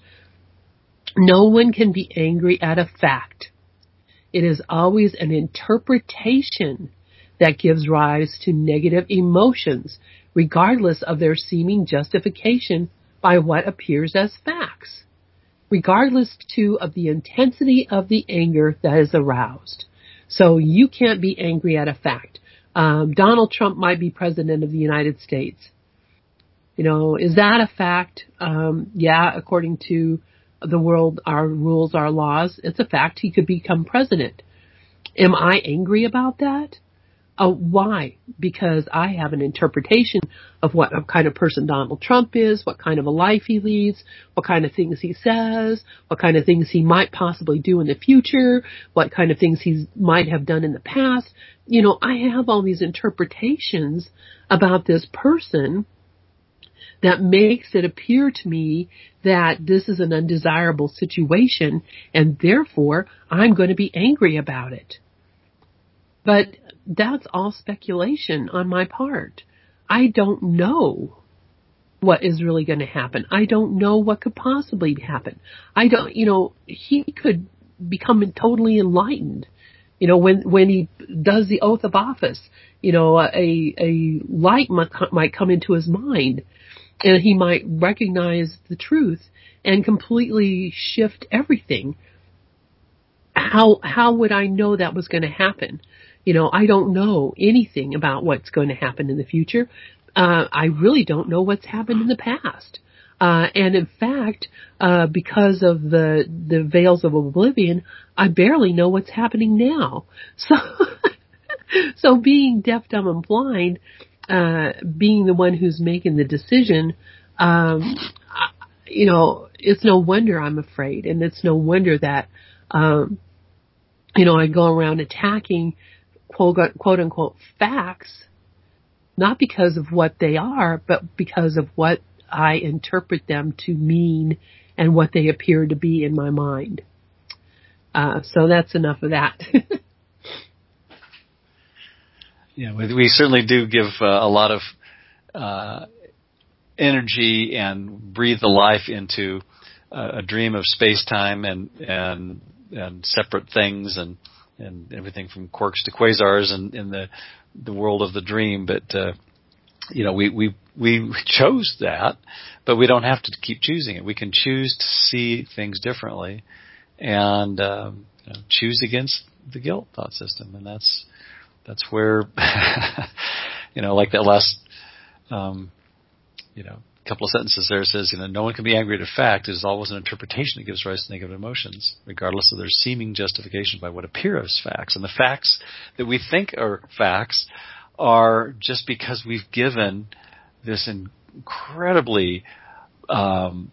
no one can be angry at a fact. It is always an interpretation that gives rise to negative emotions, regardless of their seeming justification by what appears as facts, regardless, too, of the intensity of the anger that is aroused. So you can't be angry at a fact. Um, Donald Trump might be president of the United States. You know, is that a fact? Um, yeah, according to the world, our rules, our laws, it's a fact. He could become president. Am I angry about that? Uh, why? Because I have an interpretation of what kind of person Donald Trump is, what kind of a life he leads, what kind of things he says, what kind of things he might possibly do in the future, what kind of things he might have done in the past. You know, I have all these interpretations about this person that makes it appear to me that this is an undesirable situation, and therefore I'm going to be angry about it. But that's all speculation on my part. I don't know what is really going to happen. I don't know what could possibly happen. I don't, you know, he could become totally enlightened. You know, when, when he does the oath of office, you know, a, a light might, might come into his mind, and he might recognize the truth and completely shift everything. How, how would I know that was going to happen? You know, I don't know anything about what's going to happen in the future. Uh, I really don't know what's happened in the past. Uh, and in fact, uh, because of the, the veils of oblivion, I barely know what's happening now. So, so being deaf, dumb, and blind, uh, being the one who's making the decision, um, you know, it's no wonder I'm afraid. And it's no wonder that, um, you know, I go around attacking quote, quote unquote facts, not because of what they are, but because of what I interpret them to mean and what they appear to be in my mind. Uh, so that's enough of that. Yeah, we, we certainly do give uh, a lot of uh, energy and breathe the life into uh, a dream of space-time and and and separate things and and everything from quarks to quasars and in the the world of the dream. But uh, you know, we we we chose that, but we don't have to keep choosing it. We can choose to see things differently and um, you know, choose against the guilt thought system, and that's that's where you know, like that last um, you know. couple of sentences there says, you know, no one can be angry at a fact. It is always an interpretation that gives rise to negative emotions, regardless of their seeming justification by what appear as facts. And the facts that we think are facts are just because we've given this incredibly um,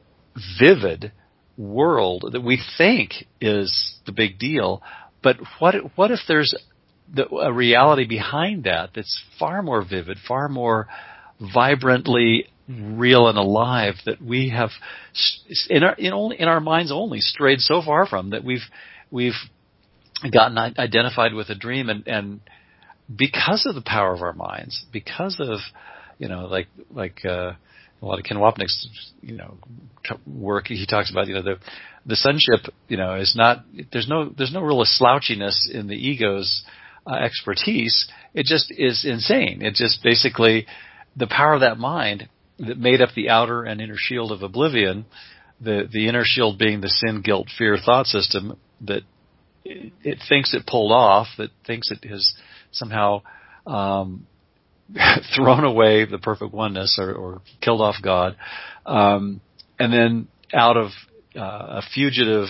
vivid world that we think is the big deal. But what what if there's the, a reality behind that that's far more vivid, far more vibrantly real and alive, that we have in our in only in our minds only strayed so far from, that we've we've gotten identified with a dream, and and because of the power of our minds, because of you know like like uh, a lot of Ken Wapnick's you know work, he talks about you know the the sonship you know is not there's no there's no real slouchiness in the ego's uh, expertise. It just is insane. It just basically the power of that mind that made up the outer and inner shield of oblivion, the the inner shield being the sin, guilt, fear thought system that it, it thinks it pulled off, that thinks it has somehow um, thrown away the perfect oneness or, or killed off God, um, and then out of uh, a fugitive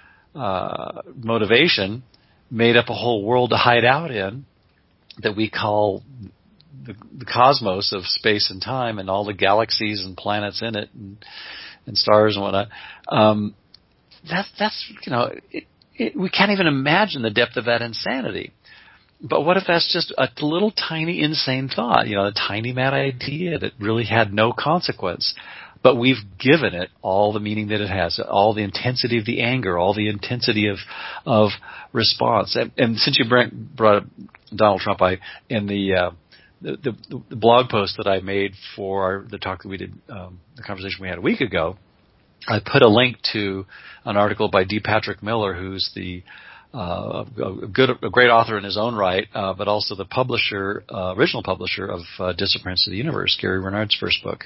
uh, motivation, made up a whole world to hide out in that we call The, the cosmos of space and time and all the galaxies and planets in it and, and stars and whatnot. Um, that, that's, you know, it, it, we can't even imagine the depth of that insanity. But what if that's just a little tiny insane thought, you know, a tiny mad idea that really had no consequence? but we've given it all the meaning that it has, all the intensity of the anger, all the intensity of of response. And, and since you brought up Donald Trump, I in the uh, the, the, the blog post that I made for our, the talk that we did, um, the conversation we had a week ago, I put a link to an article by D. Patrick Miller, who's the uh, a good, a great author in his own right, uh, but also the publisher, uh, original publisher of uh, Disappearance of the Universe, Gary Renard's first book.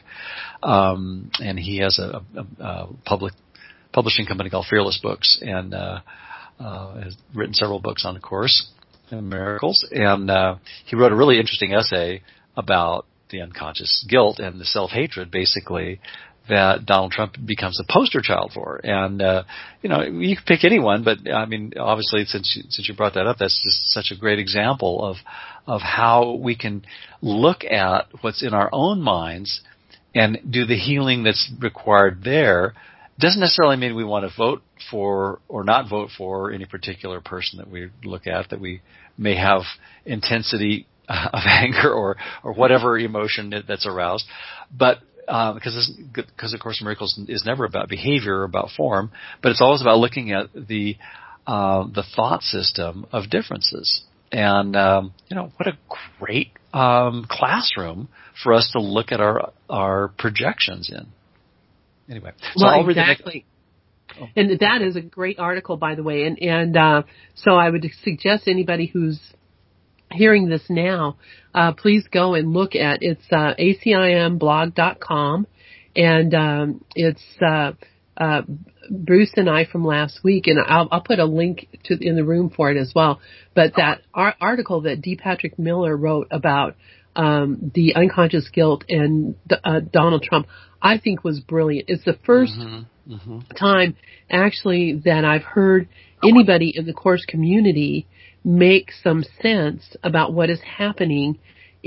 Um, and he has a, a, a public publishing company called Fearless Books, and uh, uh, has written several books on the Course in Miracles. And uh, he wrote a really interesting essay about the unconscious guilt and the self-hatred, basically, that Donald Trump becomes a poster child for. And, uh, you know, you can pick anyone, but I mean, obviously, since you, since you brought that up, that's just such a great example of, of how we can look at what's in our own minds and do the healing that's required there. Doesn't necessarily mean we want to vote for or not vote for any particular person that we look at, that we may have intensity of anger or, or whatever emotion that's aroused. But Uh, because because of Course in Miracles is never about behavior or about form, but it's always about looking at the uh, the thought system of differences. And um, you know, what a great um, classroom for us to look at our our projections in. Anyway, so well, I'll exactly. Read the next- oh. And that is a great article, by the way. And and uh, so I would suggest anybody who's hearing this now, uh, please go and look at it's uh, A C I M blog dot com, and um, it's uh, uh, Bruce and I from last week, and I'll, I'll put a link to in the room for it as well. But that ar- article that D. Patrick Miller wrote about um, the unconscious guilt and uh, Donald Trump, I think was brilliant. It's the first mm-hmm. Mm-hmm. time actually that I've heard anybody in the Course community make some sense about what is happening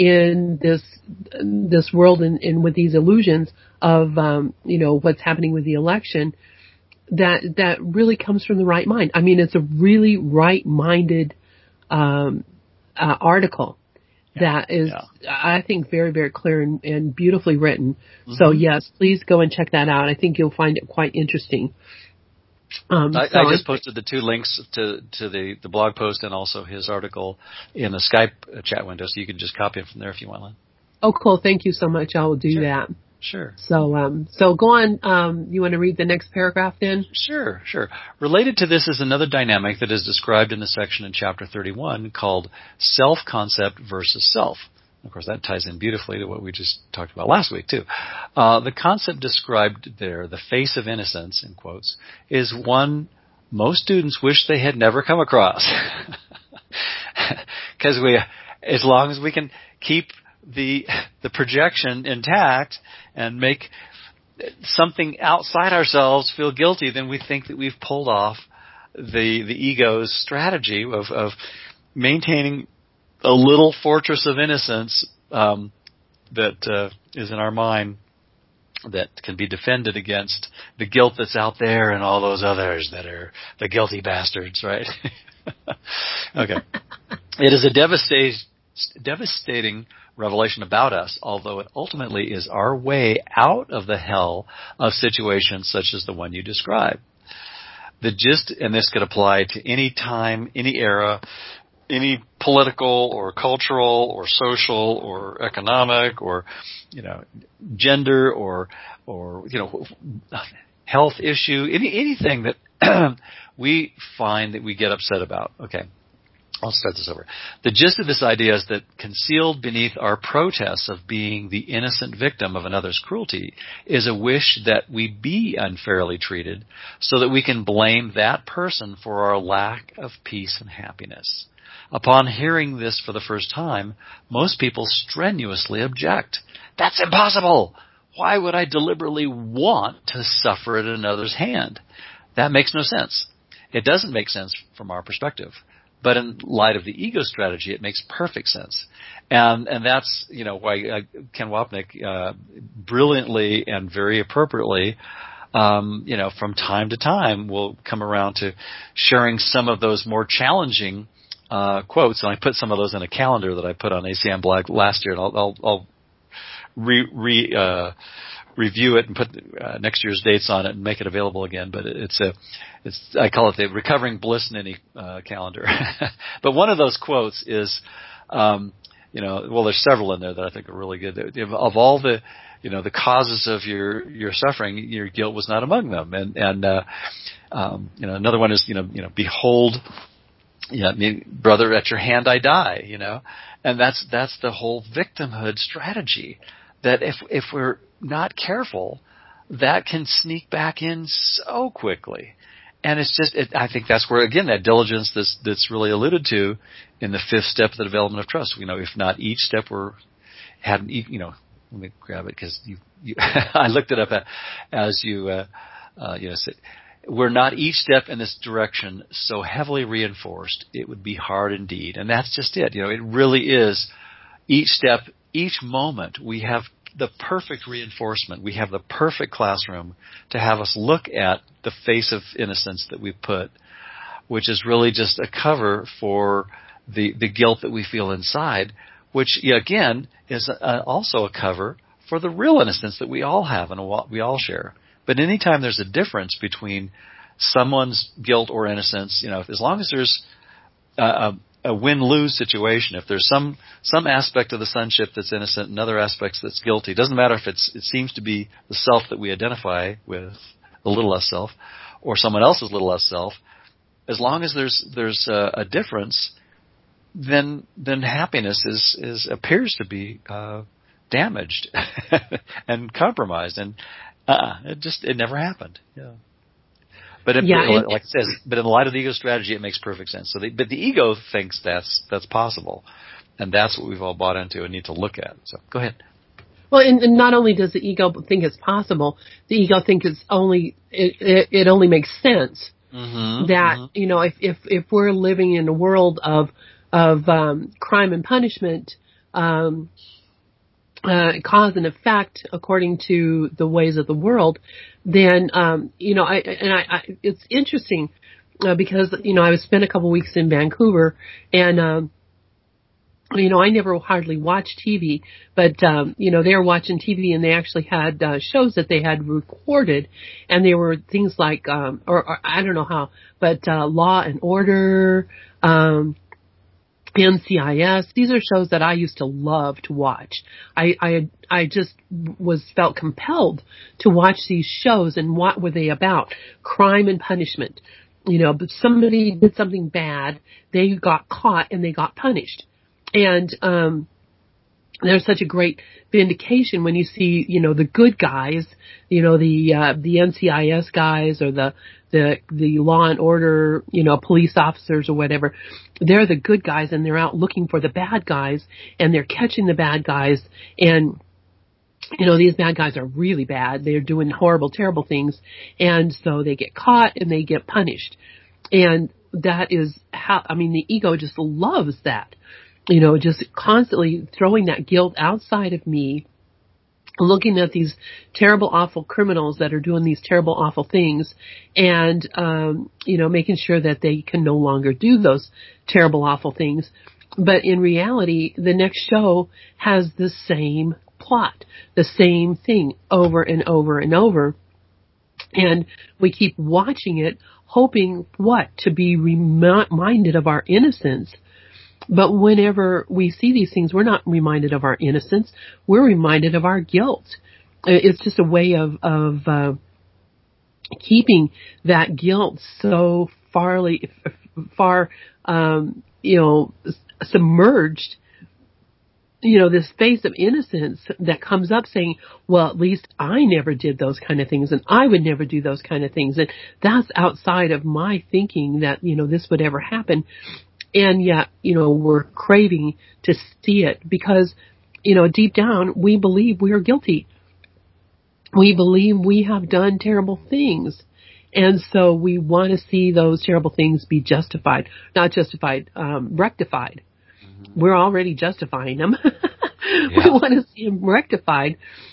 in this this world and, and with these illusions of um, you know what's happening with the election. That that really comes from the right mind. I mean, it's a really right-minded um, uh, article yeah. that is, yeah. I think, very very clear and, and beautifully written. Mm-hmm. So yes, please go and check that out. I think you'll find it quite interesting. Um, I, so I just posted the two links to, to the, the blog post and also his article in the Skype chat window, so you can just copy it from there if you want, Lynn. Oh, cool. Thank you so much. I will do sure. that. Sure. So, um, so go on. Um, you want to read the next paragraph then? Sure, sure. Related to this is another dynamic that is described in the section in Chapter thirty-one called self-concept versus self. Of course, that ties in beautifully to what we just talked about last week, too. Uh, the concept described there, the face of innocence, in quotes, is one most students wish they had never come across. Because we, as long as we can keep the the projection intact and make something outside ourselves feel guilty, then we think that we've pulled off the the ego's strategy of, of maintaining a little fortress of innocence um, that uh, is in our mind that can be defended against the guilt that's out there and all those others that are the guilty bastards, right? Okay. It is a devastating, devastating revelation about us, although it ultimately is our way out of the hell of situations such as the one you described. The gist, and this could apply to any time, any era, any political or cultural or social or economic or, you know, gender or, or, you know, health issue, any, anything that we find that we get upset about. Okay. I'll start this over. The gist of this idea is that concealed beneath our protests of being the innocent victim of another's cruelty is a wish that we be unfairly treated so that we can blame that person for our lack of peace and happiness. Upon hearing this for the first time, most people strenuously object. That's impossible! Why would I deliberately want to suffer at another's hand? That makes no sense. It doesn't make sense from our perspective. But in light of the ego strategy, it makes perfect sense. And and that's, you know, why uh, Ken Wapnick uh, brilliantly and very appropriately, um, you know, from time to time will come around to sharing some of those more challenging uh, quotes. And I put some of those in a calendar that I put on A C M Blog last year, and I'll, I'll, I'll re, re uh, review it and put uh, next year's dates on it and make it available again. But it's a, it's I call it the Recovering Bliss Ninny uh, calendar. But one of those quotes is, um, you know, well, there's several in there that I think are really good. Of all the, you know, the causes of your your suffering, your guilt was not among them. And and uh, um, you know, another one is, you know, you know, behold. Yeah, brother, at your hand I die, you know, and that's that's the whole victimhood strategy. That if if we're not careful, that can sneak back in so quickly, and it's just it, I think that's where again that diligence that's that's really alluded to in the fifth step of the development of trust. You know, if not each step were had you know, let me grab it because you, you I looked it up as you uh, uh, you know. Were not each step in this direction so heavily reinforced, it would be hard indeed. And that's just it. You know, it really is each step, each moment, we have the perfect reinforcement. We have the perfect classroom to have us look at the face of innocence that we put, which is really just a cover for the, the guilt that we feel inside, which, again, is a, also a cover for the real innocence that we all have and we all share. But anytime there's a difference between someone's guilt or innocence, you know, as long as there's a, a win-lose situation, if there's some some aspect of the sonship that's innocent and other aspects that's guilty, it doesn't matter if it's it seems to be the self that we identify with, the little less self, or someone else's little less self. As long as there's there's a, a difference, then then happiness is is appears to be uh, damaged and compromised and. Uh, it just, it never happened. Yeah. But it, yeah, it, like it says, but in the light of the ego strategy, it makes perfect sense. So the, but the ego thinks that's, that's possible. And that's what we've all bought into and need to look at. So go ahead. Well, and, and not only does the ego think it's possible, the ego thinks it's only, it, it, it only makes sense mm-hmm, that, mm-hmm. you know, if, if, if we're living in a world of, of, um, crime and punishment, um, Uh, cause and effect according to the ways of the world, then, um, you know, I, and I, I it's interesting, uh, because, you know, I was spent a couple weeks in Vancouver and, um, you know, I never hardly watched T V, but, um, you know, they were watching T V and they actually had, uh, shows that they had recorded and they were things like, um, or, or I don't know how, but, uh, Law and Order, um, N C I S. These are shows that I used to love to watch. I, I, I just was felt compelled to watch these shows. And what were they about? Crime and punishment. You know, but somebody did something bad, they got caught and they got punished. And, um, there's such a great vindication when you see, you know, the good guys, you know, the, uh, the N C I S guys or the, the, the Law and Order, you know, police officers or whatever. They're the good guys and they're out looking for the bad guys and they're catching the bad guys. And, you know, these bad guys are really bad. They're doing horrible, terrible things. And so they get caught and they get punished. And that is how, I mean, the ego just loves that. You know, just constantly throwing that guilt outside of me, looking at these terrible, awful criminals that are doing these terrible, awful things and, um, you know, making sure that they can no longer do those terrible, awful things. But in reality, the next show has the same plot, the same thing over and over and over. And we keep watching it, hoping what? To be reminded of our innocence. But whenever we see these things, we're not reminded of our innocence. We're reminded of our guilt. It's just a way of, of uh, keeping that guilt so farly, far, um, you know, submerged. You know, this face of innocence that comes up saying, well, at least I never did those kind of things and I would never do those kind of things. And that's outside of my thinking that, you know, this would ever happen. And yet, you know, we're craving to see it because, you know, deep down, we believe we are guilty. We believe we have done terrible things. And so we want to see those terrible things be justified, not justified, um, rectified. Mm-hmm. We're already justifying them. Yeah. We want to see them rectified.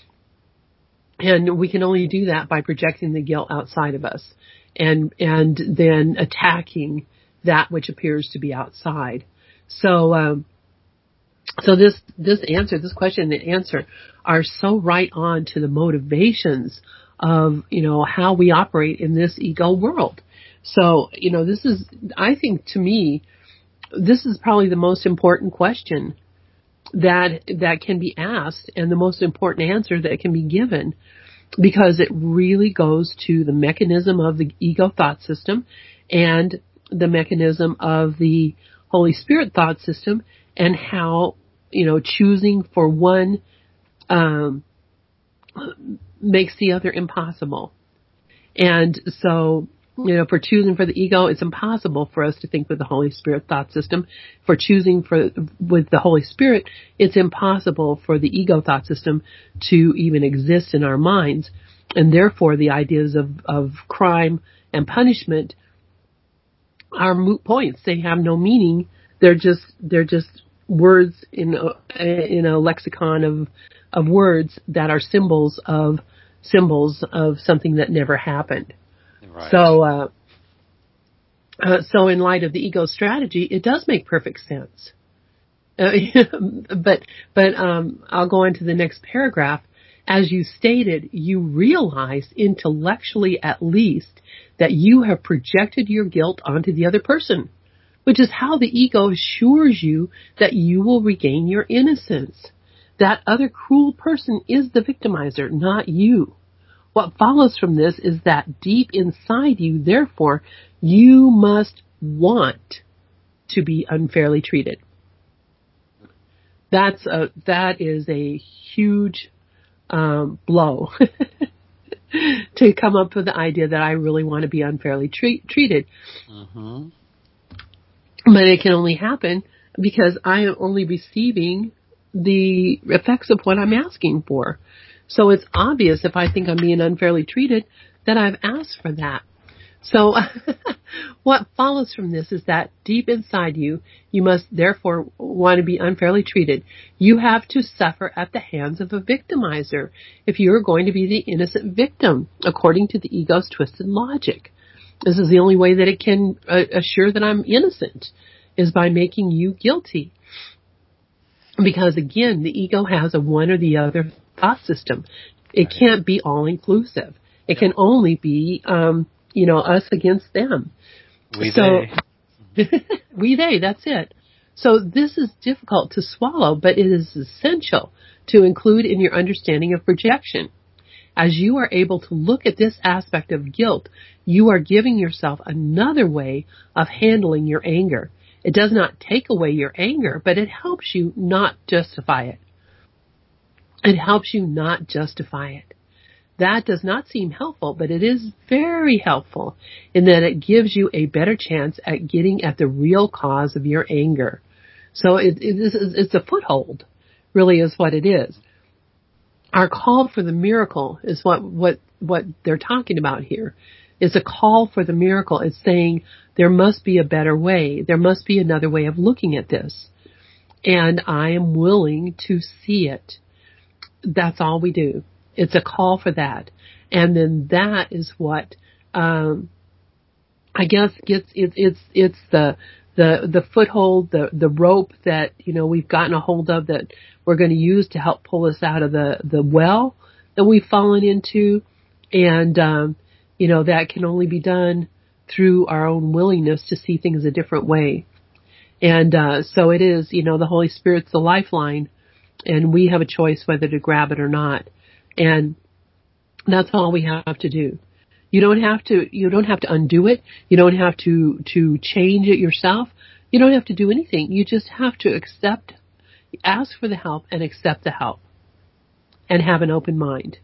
And we can only do that by projecting the guilt outside of us and, and then attacking that which appears to be outside. So, um, So this, this answer, this question and answer are so right on to the motivations of, you know, how we operate in this ego world. So, you know, this is, I think to me, this is probably the most important question that, that can be asked and the most important answer that can be given, because it really goes to the mechanism of the ego thought system and the mechanism of the Holy Spirit thought system, and how, you know, choosing for one um, makes the other impossible. And so, you know, for choosing for the ego, it's impossible for us to think with the Holy Spirit thought system. For choosing for with the Holy Spirit, it's impossible for the ego thought system to even exist in our minds. And therefore, the ideas of, of crime and punishment are moot points. They have no meaning. They're just they're just words in a, in a lexicon of of words that are symbols of symbols of something that never happened. Right. So, uh, uh, so in light of the ego strategy, it does make perfect sense. Uh, but, but, um, I'll go into the next paragraph. As you stated, you realize intellectually at least that you have projected your guilt onto the other person, which is how the ego assures you that you will regain your innocence. That other cruel person is the victimizer, not you. What follows from this is that deep inside you, therefore, you must want to be unfairly treated. That's a, that is a huge um, blow to come up with the idea that I really want to be unfairly treat, treated. Mm-hmm. But it can only happen because I am only receiving the effects of what I'm asking for. So it's obvious if I think I'm being unfairly treated that I've asked for that. So what follows from this is that deep inside you, you must therefore want to be unfairly treated. You have to suffer at the hands of a victimizer if you are going to be the innocent victim, according to the ego's twisted logic. This is the only way that it can uh, assure that I'm innocent, is by making you guilty. Because again, the ego has a one or the other thought system. It can't be all inclusive. It yep. can only be, um, you know, us against them. We so, they. we they, that's it. So this is difficult to swallow, but it is essential to include in your understanding of projection. As you are able to look at this aspect of guilt, you are giving yourself another way of handling your anger. It does not take away your anger, but it helps you not justify it. It helps you not justify it. That does not seem helpful, but it is very helpful in that it gives you a better chance at getting at the real cause of your anger. So it, it is, it's a foothold, really is what it is. Our call for the miracle is what, what, what they're talking about here. It's a call for the miracle. It's saying there must be a better way. There must be another way of looking at this. And I am willing to see it. That's all we do. It's a call for that. And then that is what, um, I guess gets, it, it's, it's the, the, the foothold, the, the rope that, you know, we've gotten a hold of that we're going to use to help pull us out of the, the well that we've fallen into. And, um, you know, that can only be done through our own willingness to see things a different way. And, uh, so it is, you know, the Holy Spirit's the lifeline, and we have a choice whether to grab it or not. And that's all we have to do. You don't have to, you don't have to undo it. You don't have to, to change it yourself. You don't have to do anything. You just have to accept, ask for the help and accept the help and have an open mind.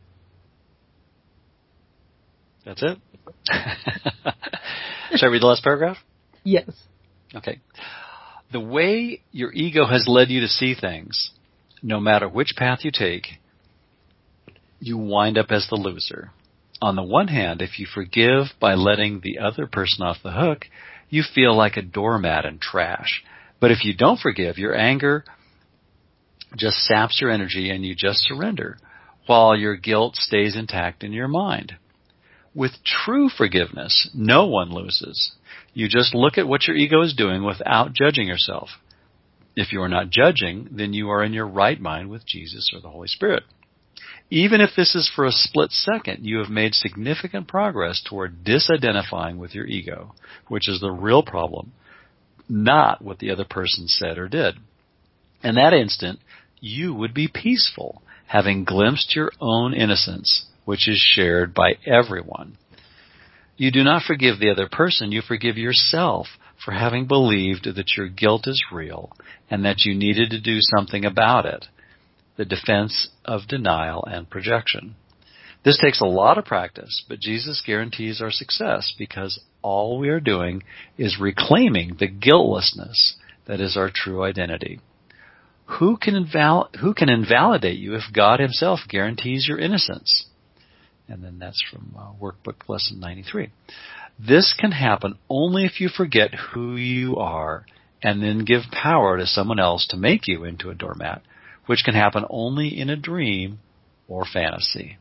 That's it. Shall I read the last paragraph? Yes. Okay. The way your ego has led you to see things, no matter which path you take, you wind up as the loser. On the one hand, if you forgive by letting the other person off the hook, you feel like a doormat and trash. But if you don't forgive, your anger just saps your energy and you just surrender, while your guilt stays intact in your mind. With true forgiveness, no one loses. You just look at what your ego is doing without judging yourself. If you are not judging, then you are in your right mind with Jesus or the Holy Spirit. Even if this is for a split second, you have made significant progress toward disidentifying with your ego, which is the real problem, not what the other person said or did. In that instant, you would be peaceful, having glimpsed your own innocence, which is shared by everyone. You do not forgive the other person, you forgive yourself for having believed that your guilt is real and that you needed to do something about it. The defense of denial and projection. This takes a lot of practice, but Jesus guarantees our success because all we are doing is reclaiming the guiltlessness that is our true identity. Who can, inval- who can invalidate you if God himself guarantees your innocence? And then that's from uh, Workbook Lesson ninety-three. This can happen only if you forget who you are and then give power to someone else to make you into a doormat, which can happen only in a dream or fantasy.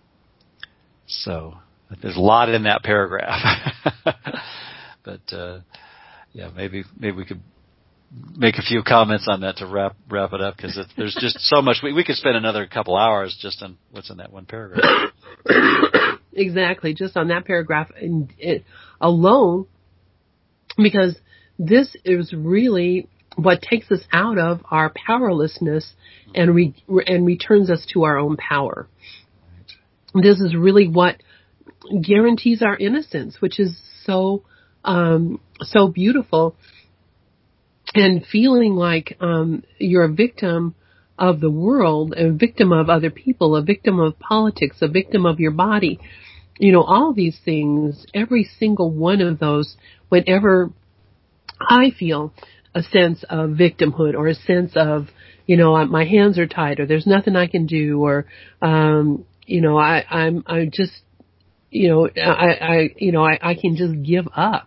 So there's a lot in that paragraph. But uh, yeah, maybe maybe we could make a few comments on that to wrap wrap it up, because there's just so much. We, we could spend another couple hours just on what's in that one paragraph. Exactly, just on that paragraph and it alone, because this is really what takes us out of our powerlessness and re- and returns us to our own power. Right. This is really what guarantees our innocence, which is so um, so beautiful. And feeling like um, you're a victim of the world, a victim of other people, a victim of politics, a victim of your body. You know, all these things, every single one of those, whenever I feel a sense of victimhood or a sense of, you know, my hands are tied or there's nothing I can do or, um, you know, I, I'm, I just, you know, I, I, you know, I, I can just give up.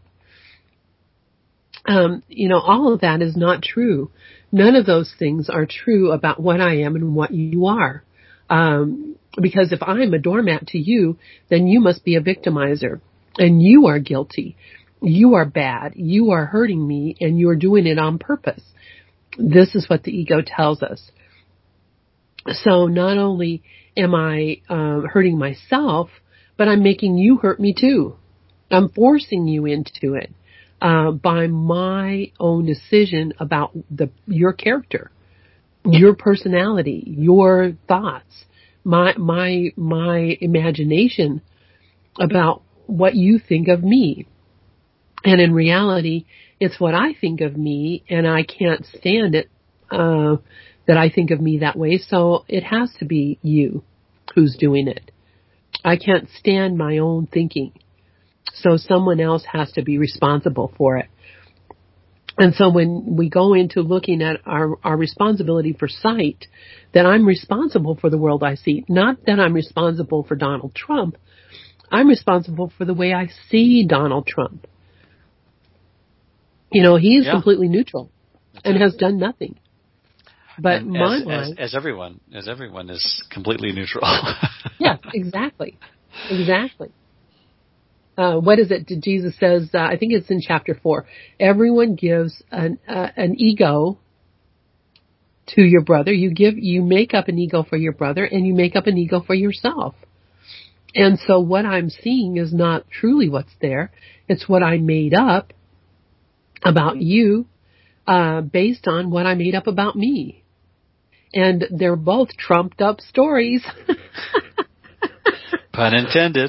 Um, you know, all of that is not true. None of those things are true about what I am and what you are. Um, because if I'm a doormat to you, then you must be a victimizer and you are guilty. You are bad. You are hurting me and you're doing it on purpose. This is what the ego tells us. So not only am I um, hurting myself, but I'm making you hurt me too. I'm forcing you into it. Uh, by my own decision about the your character, your personality, your thoughts, my my my imagination about what you think of me. And in reality, it's what I think of me, and I can't stand it uh, that I think of me that way. So it has to be you who's doing it. I can't stand my own thinking. So someone else has to be responsible for it. And so when we go into looking at our, our responsibility for sight, that I'm responsible for the world I see. Not that I'm responsible for Donald Trump. I'm responsible for the way I see Donald Trump. You know, he is yeah. completely neutral and has done nothing. But and my as, mind, as, as everyone, as everyone is completely neutral. Yeah, exactly. Exactly. Uh, what is it? Jesus says, uh, I think it's in chapter four. Everyone gives an, uh, an ego to your brother. You give, you make up an ego for your brother and you make up an ego for yourself. And so what I'm seeing is not truly what's there. It's what I made up about you, uh, based on what I made up about me. And they're both trumped up stories. Pun intended.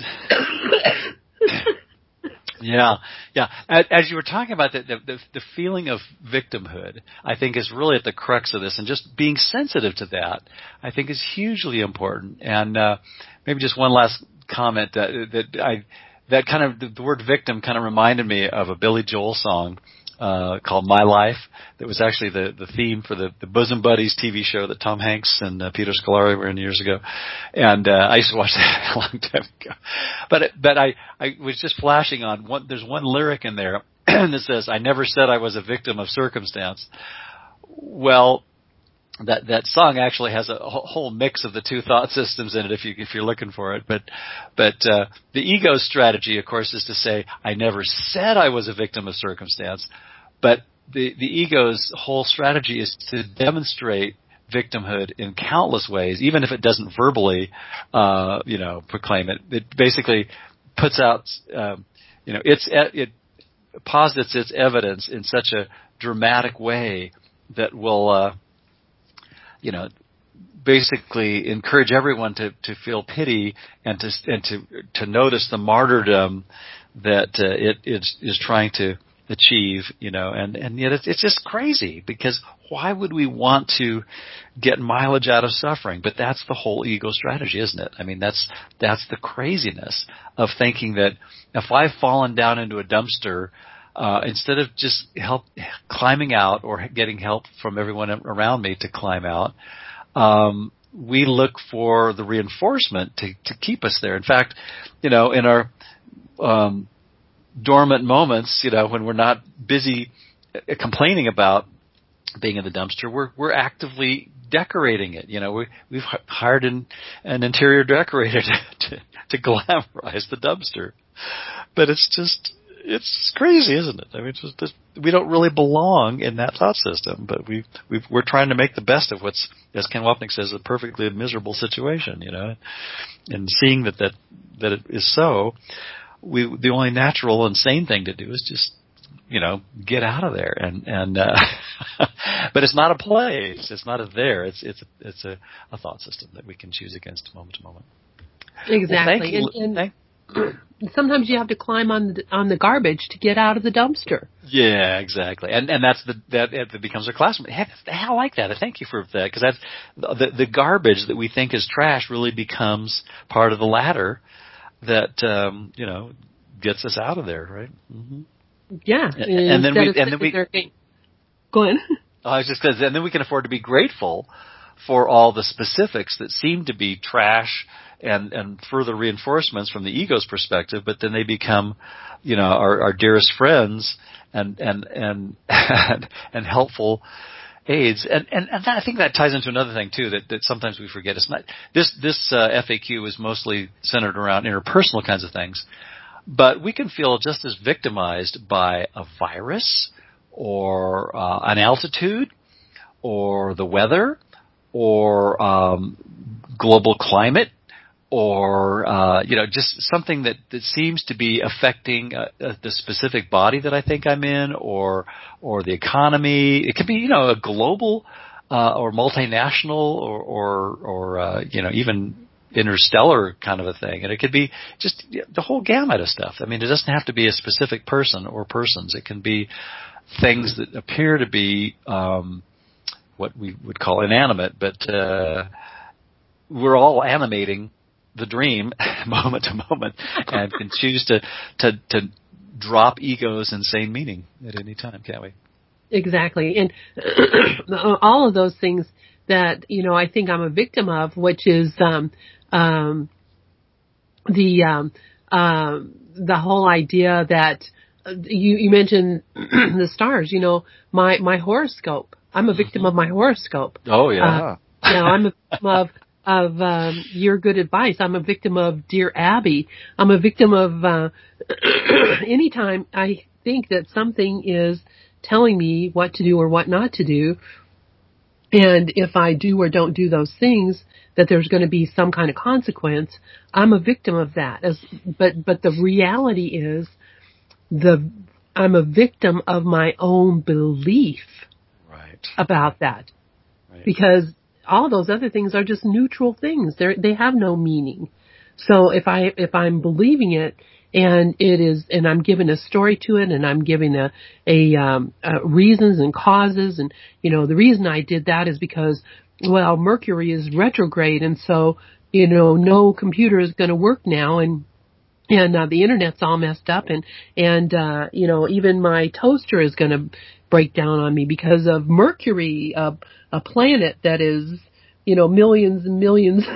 Yeah, yeah. As you were talking about the, the the feeling of victimhood, I think is really at the crux of this, and just being sensitive to that, I think is hugely important. And uh, maybe just one last comment that that I that kind of the, the word victim kind of reminded me of a Billy Joel song uh, called "My Life." That was actually the the theme for the the Bosom Buddies T V show that Tom Hanks and uh, Peter Scolari were in years ago, and uh, I used to watch that a long time ago. But it, but I I was just flashing on one. There's one lyric in there that says, "I never said I was a victim of circumstance." Well, that that song actually has a whole mix of the two thought systems in it, if you if you're looking for it. But but uh, the ego strategy, of course, is to say, "I never said I was a victim of circumstance," but the the ego's whole strategy is to demonstrate victimhood in countless ways, even if it doesn't verbally, uh, you know, proclaim it. It basically puts out, um, you know, it's it posits its evidence in such a dramatic way that will, uh, you know, basically encourage everyone to, to feel pity and to and to to notice the martyrdom that uh, it is is trying to achieve, you know, and and yet it's, it's just crazy, because why would we want to get mileage out of suffering? But that's the whole ego strategy, isn't it? I mean, that's that's the craziness of thinking that if I've fallen down into a dumpster, uh, instead of just help climbing out or getting help from everyone around me to climb out, um, we look for the reinforcement to to keep us there. In fact, you know, in our um, dormant moments, you know, when we're not busy complaining about being in the dumpster, we're we're actively decorating it. You know, we we've hired an, an interior decorator to, to to glamorize the dumpster, but it's just it's crazy, isn't it? I mean, it's just, it's, we don't really belong in that thought system, but we we we're trying to make the best of what's, as Ken Wapnick says, a perfectly miserable situation. You know, and seeing that that that it is so. We, the only natural and sane thing to do is just, you know, get out of there. And, and, uh, but it's not a place. It's not a there. It's, it's, it's a, a thought system that we can choose against moment to moment. Exactly. Well, and and sometimes you have to climb on the, on the garbage to get out of the dumpster. Yeah, exactly. And, and that's the, that, it becomes a classroom. Heck, I like that. Thank you for that. Cause that's the, the garbage that we think is trash really becomes part of the ladder that, um, you know, gets us out of there, right? Mm-hmm. Yeah. And, and then we, and then we, going, go ahead. I was just because, and then we can afford to be grateful for all the specifics that seem to be trash and, and further reinforcements from the ego's perspective, but then they become, you know, our, our dearest friends and, and, and, and, and helpful aids. And, and, and I think that ties into another thing too that, that sometimes we forget. It's not this this uh, F A Q is mostly centered around interpersonal kinds of things, but we can feel just as victimized by a virus or uh, an altitude or the weather or um, global climate or uh, you know, just something that, that seems to be affecting uh, uh, the specific body that I think I'm in, or or the economy. It could be, you know, a global uh, or multinational or or, or uh, you know, even interstellar kind of a thing, and it could be just the whole gamut of stuff. I mean, it doesn't have to be a specific person or persons. It can be things that appear to be um, what we would call inanimate, but uh, we're all animating the dream moment to moment, and can choose to, to, to drop ego's insane meaning at any time, can't we? Exactly. And all of those things that, you know, I think I'm a victim of, which is, um, um, the, um, um, the whole idea that uh, you, you mentioned the stars, you know, my, my horoscope. I'm a victim mm-hmm. of my horoscope. Oh yeah. Uh, you know, I'm a victim of, of um, your good advice. I'm a victim of Dear Abby. I'm a victim of uh, anytime I think that something is telling me what to do or what not to do, and if I do or don't do those things, that there's going to be some kind of consequence. I'm a victim of that. As, but but the reality is, the I'm a victim of my own belief right. about that, right. because all those other things are just neutral things. They they have no meaning. So if I if I'm believing it and it is, and I'm giving a story to it, and I'm giving a a, um, a reasons and causes, and you know the reason I did that is because, well, Mercury is retrograde, and so you know no computer is going to work now, and and uh, the internet's all messed up, and and uh, you know even my toaster is going to break down on me because of Mercury, uh, a planet that is, you know, millions and millions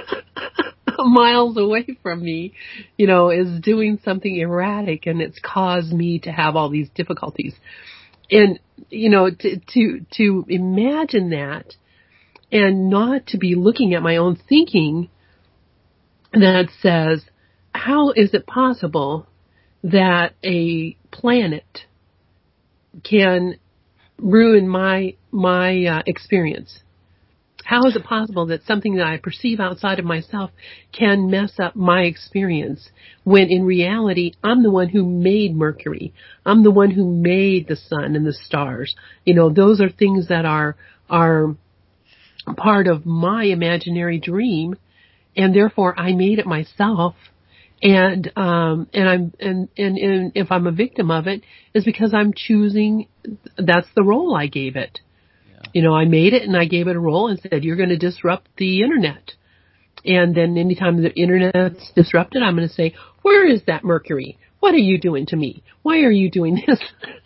miles away from me, you know, is doing something erratic, and it's caused me to have all these difficulties. And, you know, to, to, to imagine that and not to be looking at my own thinking that says, how is it possible that a planet can ruin my my uh, experience? How is it possible that something that I perceive outside of myself can mess up my experience when in reality I'm the one who made Mercury. I'm the one who made the sun and the stars. You know, those are things that are are part of my imaginary dream, and therefore I made it myself. And um and I'm and, and and if I'm a victim of it, is because I'm choosing. That's the role I gave it. You know, I made it and I gave it a role and said, you're going to disrupt the internet. And then anytime the internet's disrupted, I'm going to say, where is that Mercury? What are you doing to me? Why are you doing this?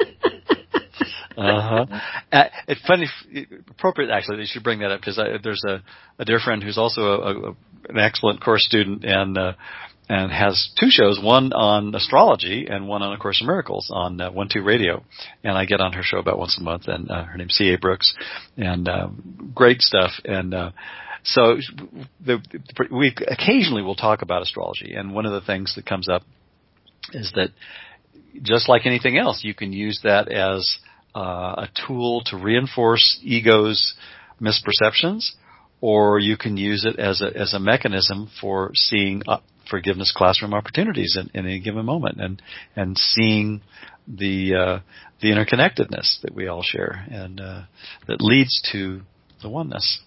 uh-huh. Uh, it's funny, appropriate actually, they should bring that up because I, there's a, a dear friend who's also a, a, an excellent course student and, uh, and has two shows, one on astrology and one on A Course in Miracles on uh, one two Radio. And I get on her show about once a month, and uh, her name's C A. Brooks, and uh, great stuff. And uh, so the, the, we occasionally will talk about astrology, and one of the things that comes up is that just like anything else, you can use that as uh, a tool to reinforce ego's misperceptions, or you can use it as a as a mechanism for seeing uh, forgiveness classroom opportunities in, in any given moment, and and seeing the uh, the interconnectedness that we all share, and uh, that leads to the oneness.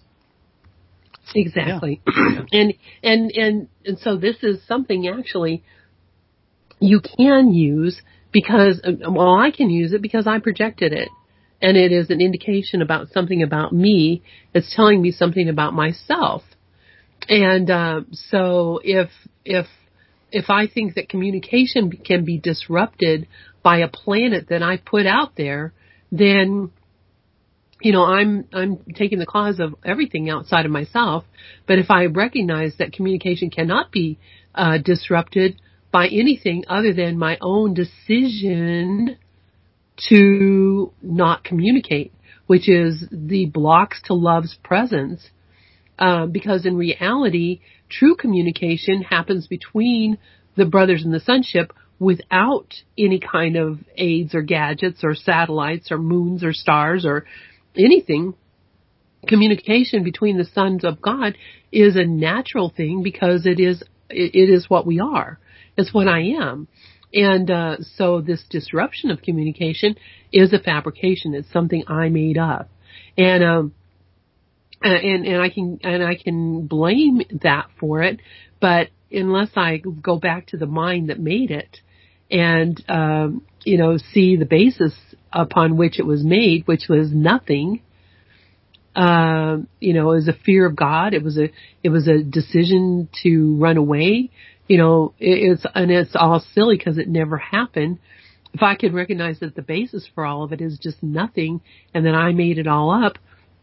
Exactly, yeah. and and and and so this is something actually you can use because well, I can use it because I projected it. And it is an indication about something about me. It's telling me something about myself. And uh, so if if if I think that communication can be disrupted by a planet that I put out there, then you know I'm I'm taking the cause of everything outside of myself. But if I recognize that communication cannot be uh, disrupted by anything other than my own decision to not communicate, which is the blocks to love's presence. Uh, because in reality, true communication happens between the brothers in the sonship without any kind of aids or gadgets or satellites or moons or stars or anything. Communication between the sons of God is a natural thing because it is it, it is what we are. It's what I am. And uh, so this disruption of communication is a fabrication. It's something I made up, and um, and and I can and I can blame that for it. But unless I go back to the mind that made it, and um, you know, see the basis upon which it was made, which was nothing. Uh, you know, it was a fear of God. It was a it was a decision to run away. You know, it's, and it's all silly because it never happened. If I could recognize that the basis for all of it is just nothing and then I made it all up,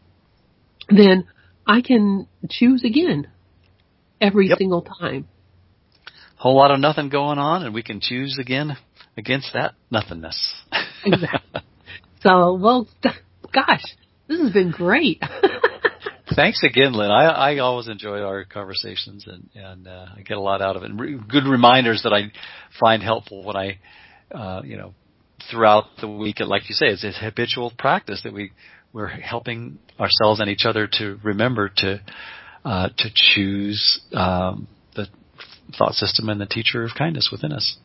then I can choose again every yep. single time. Whole lot of nothing going on, and we can choose again against that nothingness. Exactly. So, well, gosh, this has been great. Thanks again, Lynn. I, I always enjoy our conversations, and, and uh, I get a lot out of it. And re- good reminders that I find helpful when I, uh, you know, throughout the week. Like you say, it's a habitual practice that we we're helping ourselves and each other to remember to uh, to choose um, the thought system and the teacher of kindness within us,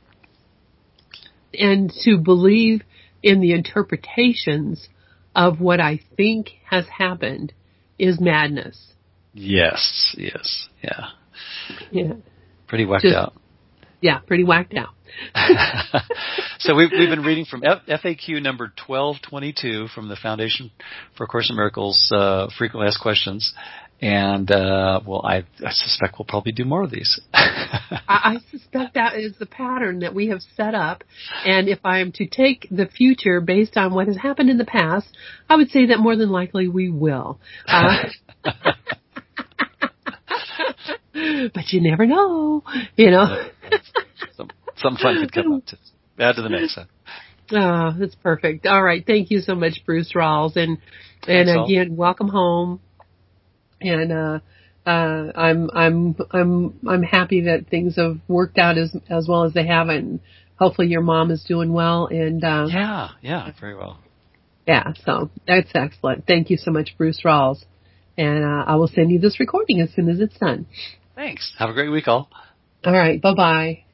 and to believe in the interpretations of what I think has happened. Is madness. Yes, yes, yeah. Yeah. Pretty whacked Just, out. Yeah, pretty whacked out. So we've, we've been reading from F- FAQ number twelve twenty-two from the Foundation for A Course in Miracles, uh, Frequently Asked Questions. And, uh, well, I, I suspect we'll probably do more of these. I, I suspect that is the pattern that we have set up. And if I am to take the future based on what has happened in the past, I would say that more than likely we will. Uh, but you never know, you know. Some, some fun could come up to add to the mix. Huh? Oh, that's perfect. All right. Thank you so much, Bruce Rawls. And, and Thanks, again, all. welcome home. And uh, uh, I'm I'm I'm I'm happy that things have worked out as as well as they have, and hopefully your mom is doing well. And uh, yeah, yeah, very well. Yeah, so that's excellent. Thank you so much, Bruce Rawls. And uh, I will send you this recording as soon as it's done. Thanks. Have a great week, all. All right. Bye-bye.